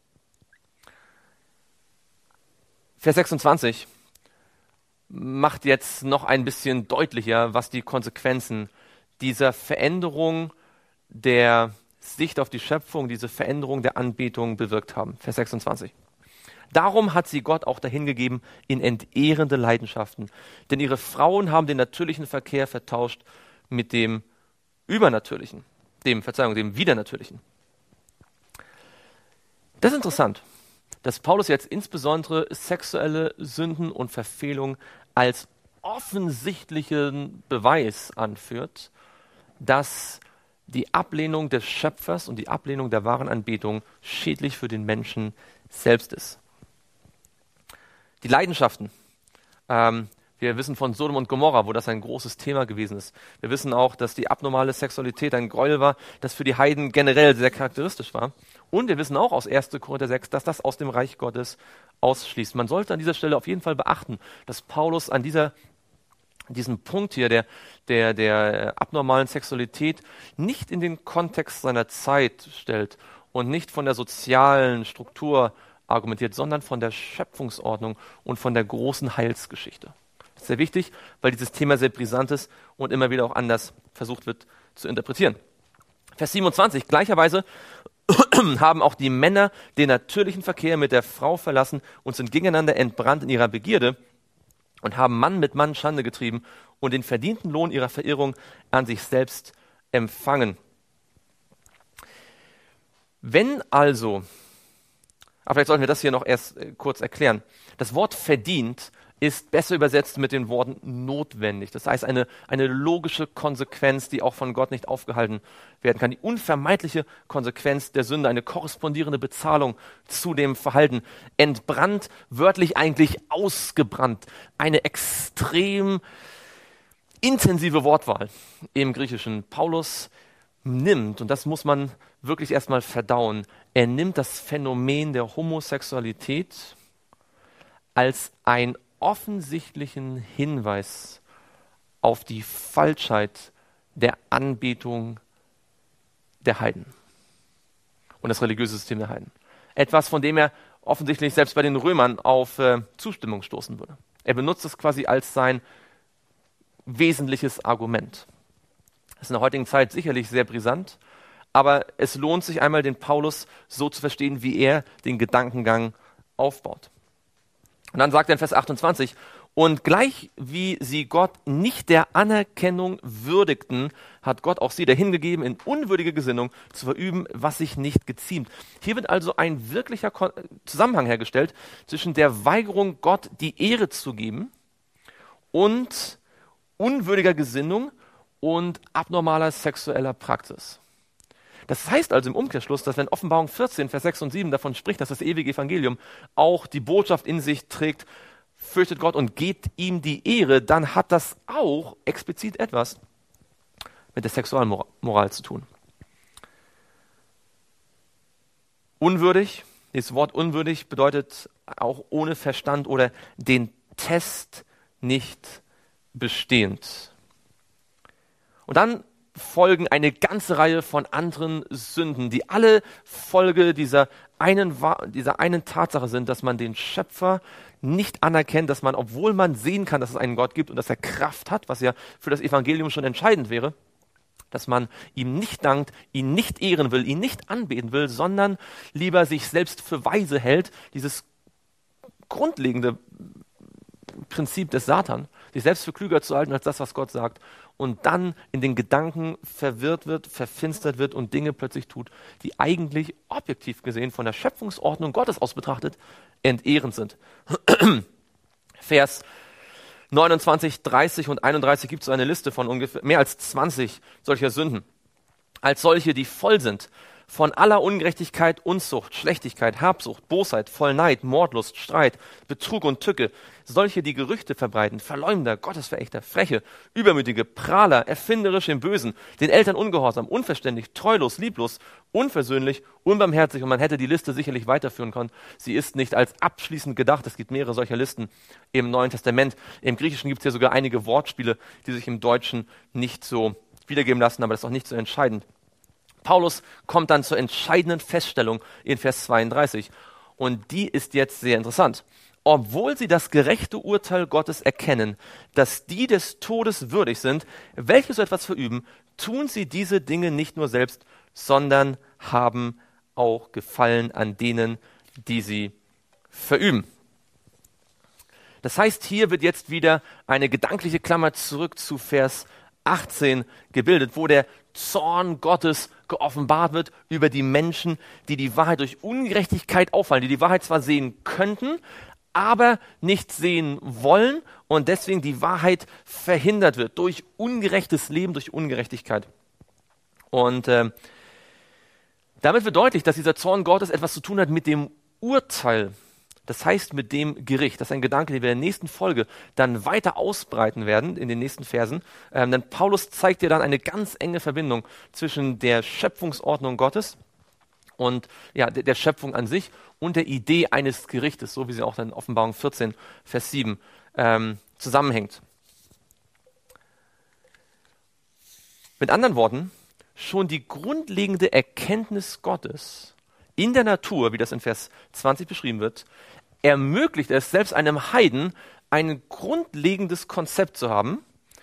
Vers sechsundzwanzig macht jetzt noch ein bisschen deutlicher, was die Konsequenzen dieser Veränderung der Sicht auf die Schöpfung, diese Veränderung der Anbetung bewirkt haben. Vers sechsundzwanzig. Darum hat sie Gott auch dahingegeben in entehrende Leidenschaften. Denn ihre Frauen haben den natürlichen Verkehr vertauscht mit dem Übernatürlichen, dem, Verzeihung, dem Widernatürlichen. Das ist interessant, dass Paulus jetzt insbesondere sexuelle Sünden und Verfehlung als offensichtlichen Beweis anführt, dass die Ablehnung des Schöpfers und die Ablehnung der wahren Anbetung schädlich für den Menschen selbst ist. Die Leidenschaften. Ähm, wir wissen von Sodom und Gomorra, wo das ein großes Thema gewesen ist. Wir wissen auch, dass die abnormale Sexualität ein Gräuel war, das für die Heiden generell sehr charakteristisch war. Und wir wissen auch aus erster Korinther sechs, dass das aus dem Reich Gottes ausschließt. Man sollte an dieser Stelle auf jeden Fall beachten, dass Paulus an dieser, diesen Punkt hier der, der, der abnormalen Sexualität nicht in den Kontext seiner Zeit stellt und nicht von der sozialen Struktur argumentiert, sondern von der Schöpfungsordnung und von der großen Heilsgeschichte. Das ist sehr wichtig, weil dieses Thema sehr brisant ist und immer wieder auch anders versucht wird zu interpretieren. Vers siebenundzwanzig, gleicherweise haben auch die Männer den natürlichen Verkehr mit der Frau verlassen und sind gegeneinander entbrannt in ihrer Begierde und haben Mann mit Mann Schande getrieben und den verdienten Lohn ihrer Verirrung an sich selbst empfangen. Wenn also, aber vielleicht sollten wir das hier noch erst äh, kurz erklären, das Wort verdient ist besser übersetzt mit den Worten notwendig. Das heißt, eine, eine logische Konsequenz, die auch von Gott nicht aufgehalten werden kann. Die unvermeidliche Konsequenz der Sünde, eine korrespondierende Bezahlung zu dem Verhalten. Entbrannt, wörtlich eigentlich ausgebrannt. Eine extrem intensive Wortwahl im Griechischen. Paulus nimmt, und das muss man wirklich erstmal verdauen, er nimmt das Phänomen der Homosexualität als ein offensichtlichen Hinweis auf die Falschheit der Anbetung der Heiden und das religiöse System der Heiden. Etwas, von dem er offensichtlich selbst bei den Römern auf äh, Zustimmung stoßen würde. Er benutzt es quasi als sein wesentliches Argument. Das ist in der heutigen Zeit sicherlich sehr brisant, aber es lohnt sich einmal, den Paulus so zu verstehen, wie er den Gedankengang aufbaut. Und dann sagt er in Vers achtundzwanzig, und gleich wie sie Gott nicht der Anerkennung würdigten, hat Gott auch sie dahingegeben, in unwürdige Gesinnung zu verüben, was sich nicht geziemt. Hier wird also ein wirklicher Zusammenhang hergestellt zwischen der Weigerung, Gott die Ehre zu geben und unwürdiger Gesinnung und abnormaler sexueller Praxis. Das heißt also im Umkehrschluss, dass wenn Offenbarung vierzehn, Vers sechs und sieben davon spricht, dass das ewige Evangelium auch die Botschaft in sich trägt, fürchtet Gott und gebt ihm die Ehre, dann hat das auch explizit etwas mit der Sexualmoral zu tun. Unwürdig, das Wort unwürdig bedeutet auch ohne Verstand oder den Test nicht bestehend. Und dann folgen eine ganze Reihe von anderen Sünden, die alle Folge dieser einen, dieser einen Tatsache sind, dass man den Schöpfer nicht anerkennt, dass man, obwohl man sehen kann, dass es einen Gott gibt und dass er Kraft hat, was ja für das Evangelium schon entscheidend wäre, dass man ihm nicht dankt, ihn nicht ehren will, ihn nicht anbeten will, sondern lieber sich selbst für weise hält, dieses grundlegende Prinzip des Satan, sich selbst für klüger zu halten als das, was Gott sagt, und dann in den Gedanken verwirrt wird, verfinstert wird und Dinge plötzlich tut, die eigentlich objektiv gesehen von der Schöpfungsordnung Gottes aus betrachtet entehrend sind. Vers neunundzwanzig, dreißig und einunddreißig gibt es so eine Liste von ungefähr mehr als zwanzig solcher Sünden. Als solche, die voll sind von aller Ungerechtigkeit, Unzucht, Schlechtigkeit, Habsucht, Bosheit, voll Neid, Mordlust, Streit, Betrug und Tücke, solche, die Gerüchte verbreiten, Verleumder, Gottesverächter, Freche, Übermütige, Prahler, erfinderisch im Bösen, den Eltern ungehorsam, unverständig, treulos, lieblos, unversöhnlich, unbarmherzig, und man hätte die Liste sicherlich weiterführen können. Sie ist nicht als abschließend gedacht. Es gibt mehrere solcher Listen im Neuen Testament. Im Griechischen gibt es ja sogar einige Wortspiele, die sich im Deutschen nicht so wiedergeben lassen, aber das ist auch nicht so entscheidend. Paulus kommt dann zur entscheidenden Feststellung in Vers zweiunddreißig, und die ist jetzt sehr interessant. Obwohl sie das gerechte Urteil Gottes erkennen, dass die des Todes würdig sind, welche so etwas verüben, tun sie diese Dinge nicht nur selbst, sondern haben auch Gefallen an denen, die sie verüben. Das heißt, hier wird jetzt wieder eine gedankliche Klammer zurück zu Vers achtzehn gebildet, wo der Zorn Gottes geoffenbart wird über die Menschen, die die Wahrheit durch Ungerechtigkeit auffallen, die die Wahrheit zwar sehen könnten, aber nicht sehen wollen und deswegen die Wahrheit verhindert wird durch ungerechtes Leben, durch Ungerechtigkeit. Und äh, damit wird deutlich, dass dieser Zorn Gottes etwas zu tun hat mit dem Urteil, Das heißt mit dem Gericht. Das ist ein Gedanke, den wir in der nächsten Folge dann weiter ausbreiten werden, in den nächsten Versen. Ähm, denn Paulus zeigt dir dann eine ganz enge Verbindung zwischen der Schöpfungsordnung Gottes und ja, der, der Schöpfung an sich und der Idee eines Gerichtes, so wie sie auch dann in Offenbarung vierzehn, Vers sieben ähm, zusammenhängt. Mit anderen Worten, schon die grundlegende Erkenntnis Gottes in der Natur, wie das in Vers zwanzig beschrieben wird, ermöglicht es selbst einem Heiden, ein grundlegendes Konzept zu haben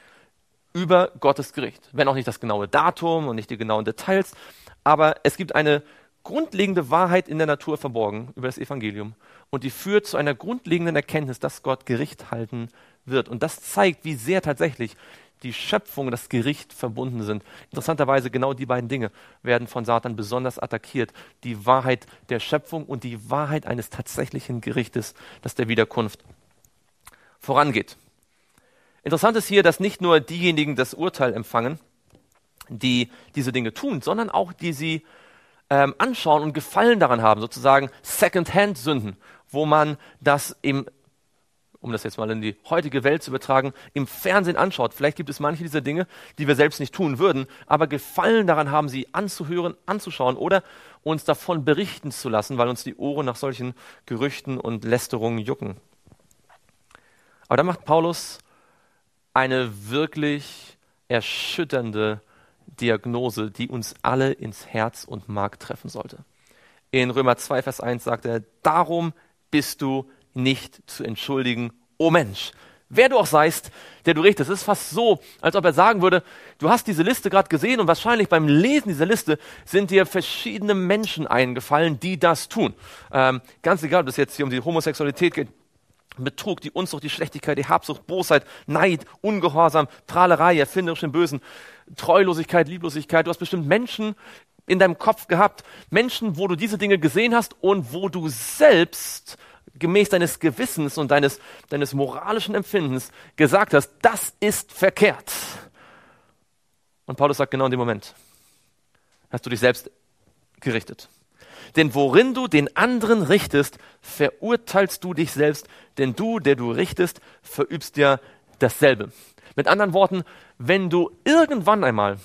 über Gottes Gericht. Wenn auch nicht das genaue Datum und nicht die genauen Details, aber es gibt eine grundlegende Wahrheit in der Natur verborgen über das Evangelium und die führt zu einer grundlegenden Erkenntnis, dass Gott Gericht halten wird. Und das zeigt, wie sehr tatsächlich die Schöpfung und das Gericht verbunden sind. Interessanterweise genau die beiden Dinge werden von Satan besonders attackiert. Die Wahrheit der Schöpfung und die Wahrheit eines tatsächlichen Gerichtes, das der Wiederkunft vorangeht. Interessant ist hier, dass nicht nur diejenigen das Urteil empfangen, die diese Dinge tun, sondern auch die sie ähm, anschauen und Gefallen daran haben, sozusagen Second-Hand-Sünden, wo man das im um das jetzt mal in die heutige Welt zu übertragen, im Fernsehen anschaut. Vielleicht gibt es manche dieser Dinge, die wir selbst nicht tun würden, aber Gefallen daran haben, sie anzuhören, anzuschauen oder uns davon berichten zu lassen, weil uns die Ohren nach solchen Gerüchten und Lästerungen jucken. Aber da macht Paulus eine wirklich erschütternde Diagnose, die uns alle ins Herz und Mark treffen sollte. In Römer zwei, Vers eins sagt er, darum bist du nicht zu entschuldigen, o Mensch. Wer du auch seist, der du richtest. Es ist fast so, als ob er sagen würde, du hast diese Liste gerade gesehen und wahrscheinlich beim Lesen dieser Liste sind dir verschiedene Menschen eingefallen, die das tun. Ähm, ganz egal, ob es jetzt hier um die Homosexualität geht, Betrug, die Unzucht, die Schlechtigkeit, die Habsucht, Bosheit, Neid, Ungehorsam, Prahlerei, erfinderisch im Bösen, Treulosigkeit, Lieblosigkeit. Du hast bestimmt Menschen in deinem Kopf gehabt, Menschen, wo du diese Dinge gesehen hast und wo du selbst gemäß deines Gewissens und deines, deines moralischen Empfindens gesagt hast, das ist verkehrt. Und Paulus sagt, genau in dem Moment hast du dich selbst gerichtet. Denn worin du den anderen richtest, verurteilst du dich selbst, denn du, der du richtest, verübst ja dasselbe. Mit anderen Worten, wenn du irgendwann einmal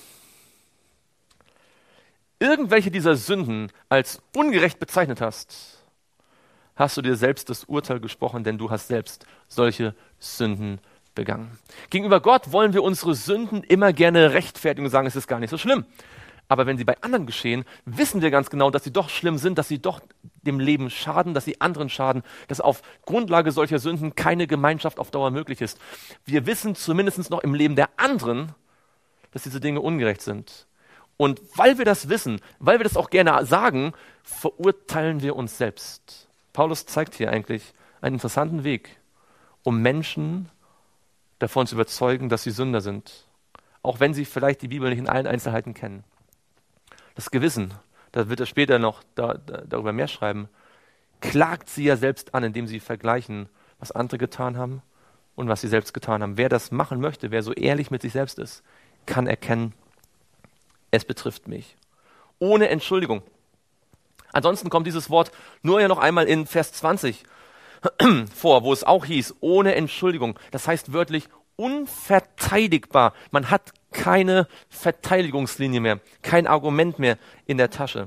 irgendwelche dieser Sünden als ungerecht bezeichnet hast, hast du dir selbst das Urteil gesprochen, denn du hast selbst solche Sünden begangen. Gegenüber Gott wollen wir unsere Sünden immer gerne rechtfertigen und sagen, es ist gar nicht so schlimm. Aber wenn sie bei anderen geschehen, wissen wir ganz genau, dass sie doch schlimm sind, dass sie doch dem Leben schaden, dass sie anderen schaden, dass auf Grundlage solcher Sünden keine Gemeinschaft auf Dauer möglich ist. Wir wissen zumindest noch im Leben der anderen, dass diese Dinge ungerecht sind. Und weil wir das wissen, weil wir das auch gerne sagen, verurteilen wir uns selbst. Paulus zeigt hier eigentlich einen interessanten Weg, um Menschen davon zu überzeugen, dass sie Sünder sind. Auch wenn sie vielleicht die Bibel nicht in allen Einzelheiten kennen. Das Gewissen, da wird er später noch da, da, darüber mehr schreiben, klagt sie ja selbst an, indem sie vergleichen, was andere getan haben und was sie selbst getan haben. Wer das machen möchte, wer so ehrlich mit sich selbst ist, kann erkennen, es betrifft mich. Ohne Entschuldigung. Ansonsten kommt dieses Wort nur ja noch einmal in Vers zwanzig vor, wo es auch hieß, ohne Entschuldigung. Das heißt wörtlich unverteidigbar. Man hat keine Verteidigungslinie mehr, kein Argument mehr in der Tasche.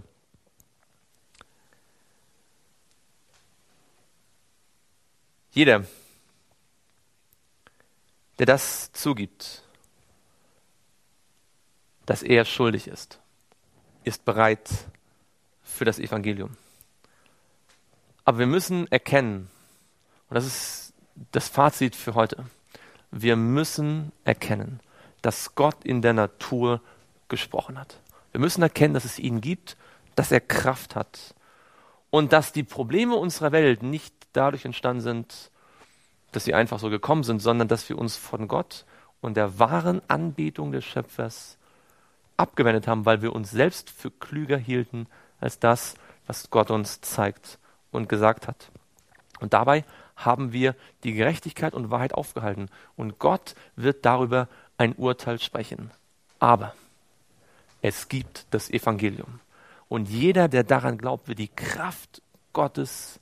Jeder, der das zugibt, dass er schuldig ist, ist bereit für das Evangelium. Aber wir müssen erkennen, und das ist das Fazit für heute, wir müssen erkennen, dass Gott in der Natur gesprochen hat. Wir müssen erkennen, dass es ihn gibt, dass er Kraft hat und dass die Probleme unserer Welt nicht dadurch entstanden sind, dass sie einfach so gekommen sind, sondern dass wir uns von Gott und der wahren Anbetung des Schöpfers abgewendet haben, weil wir uns selbst für klüger hielten als das, was Gott uns zeigt und gesagt hat. Und dabei haben wir die Gerechtigkeit und Wahrheit aufgehalten. Und Gott wird darüber ein Urteil sprechen. Aber es gibt das Evangelium. Und jeder, der daran glaubt, wird die Kraft Gottes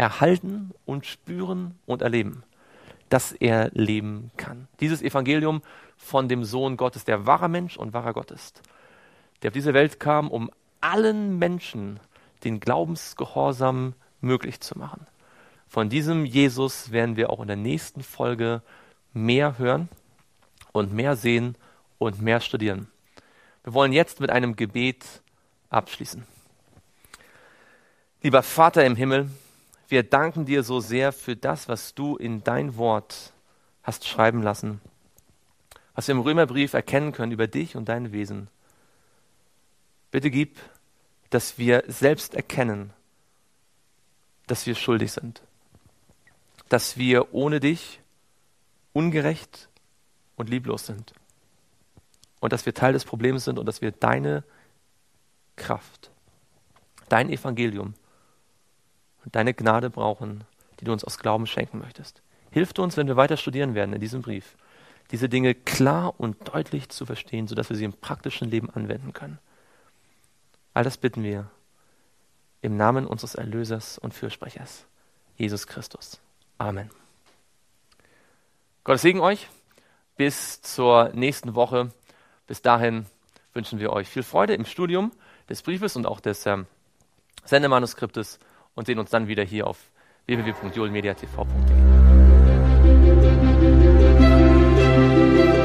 erhalten und spüren und erleben, dass er leben kann. Dieses Evangelium von dem Sohn Gottes, der wahrer Mensch und wahrer Gott ist, der auf diese Welt kam, um allen Menschen den Glaubensgehorsam möglich zu machen. Von diesem Jesus werden wir auch in der nächsten Folge mehr hören und mehr sehen und mehr studieren. Wir wollen jetzt mit einem Gebet abschließen. Lieber Vater im Himmel, wir danken dir so sehr für das, was du in dein Wort hast schreiben lassen, was wir im Römerbrief erkennen können über dich und dein Wesen. Bitte gib, dass wir selbst erkennen, dass wir schuldig sind, dass wir ohne dich ungerecht und lieblos sind und dass wir Teil des Problems sind und dass wir deine Kraft, dein Evangelium und deine Gnade brauchen, die du uns aus Glauben schenken möchtest. Hilf uns, wenn wir weiter studieren werden in diesem Brief, diese Dinge klar und deutlich zu verstehen, sodass wir sie im praktischen Leben anwenden können. All das bitten wir im Namen unseres Erlösers und Fürsprechers, Jesus Christus. Amen. Gottes Segen euch. Bis zur nächsten Woche. Bis dahin wünschen wir euch viel Freude im Studium des Briefes und auch des ähm, Sendemanuskriptes und sehen uns dann wieder hier auf w w w punkt joelmediatv punkt de.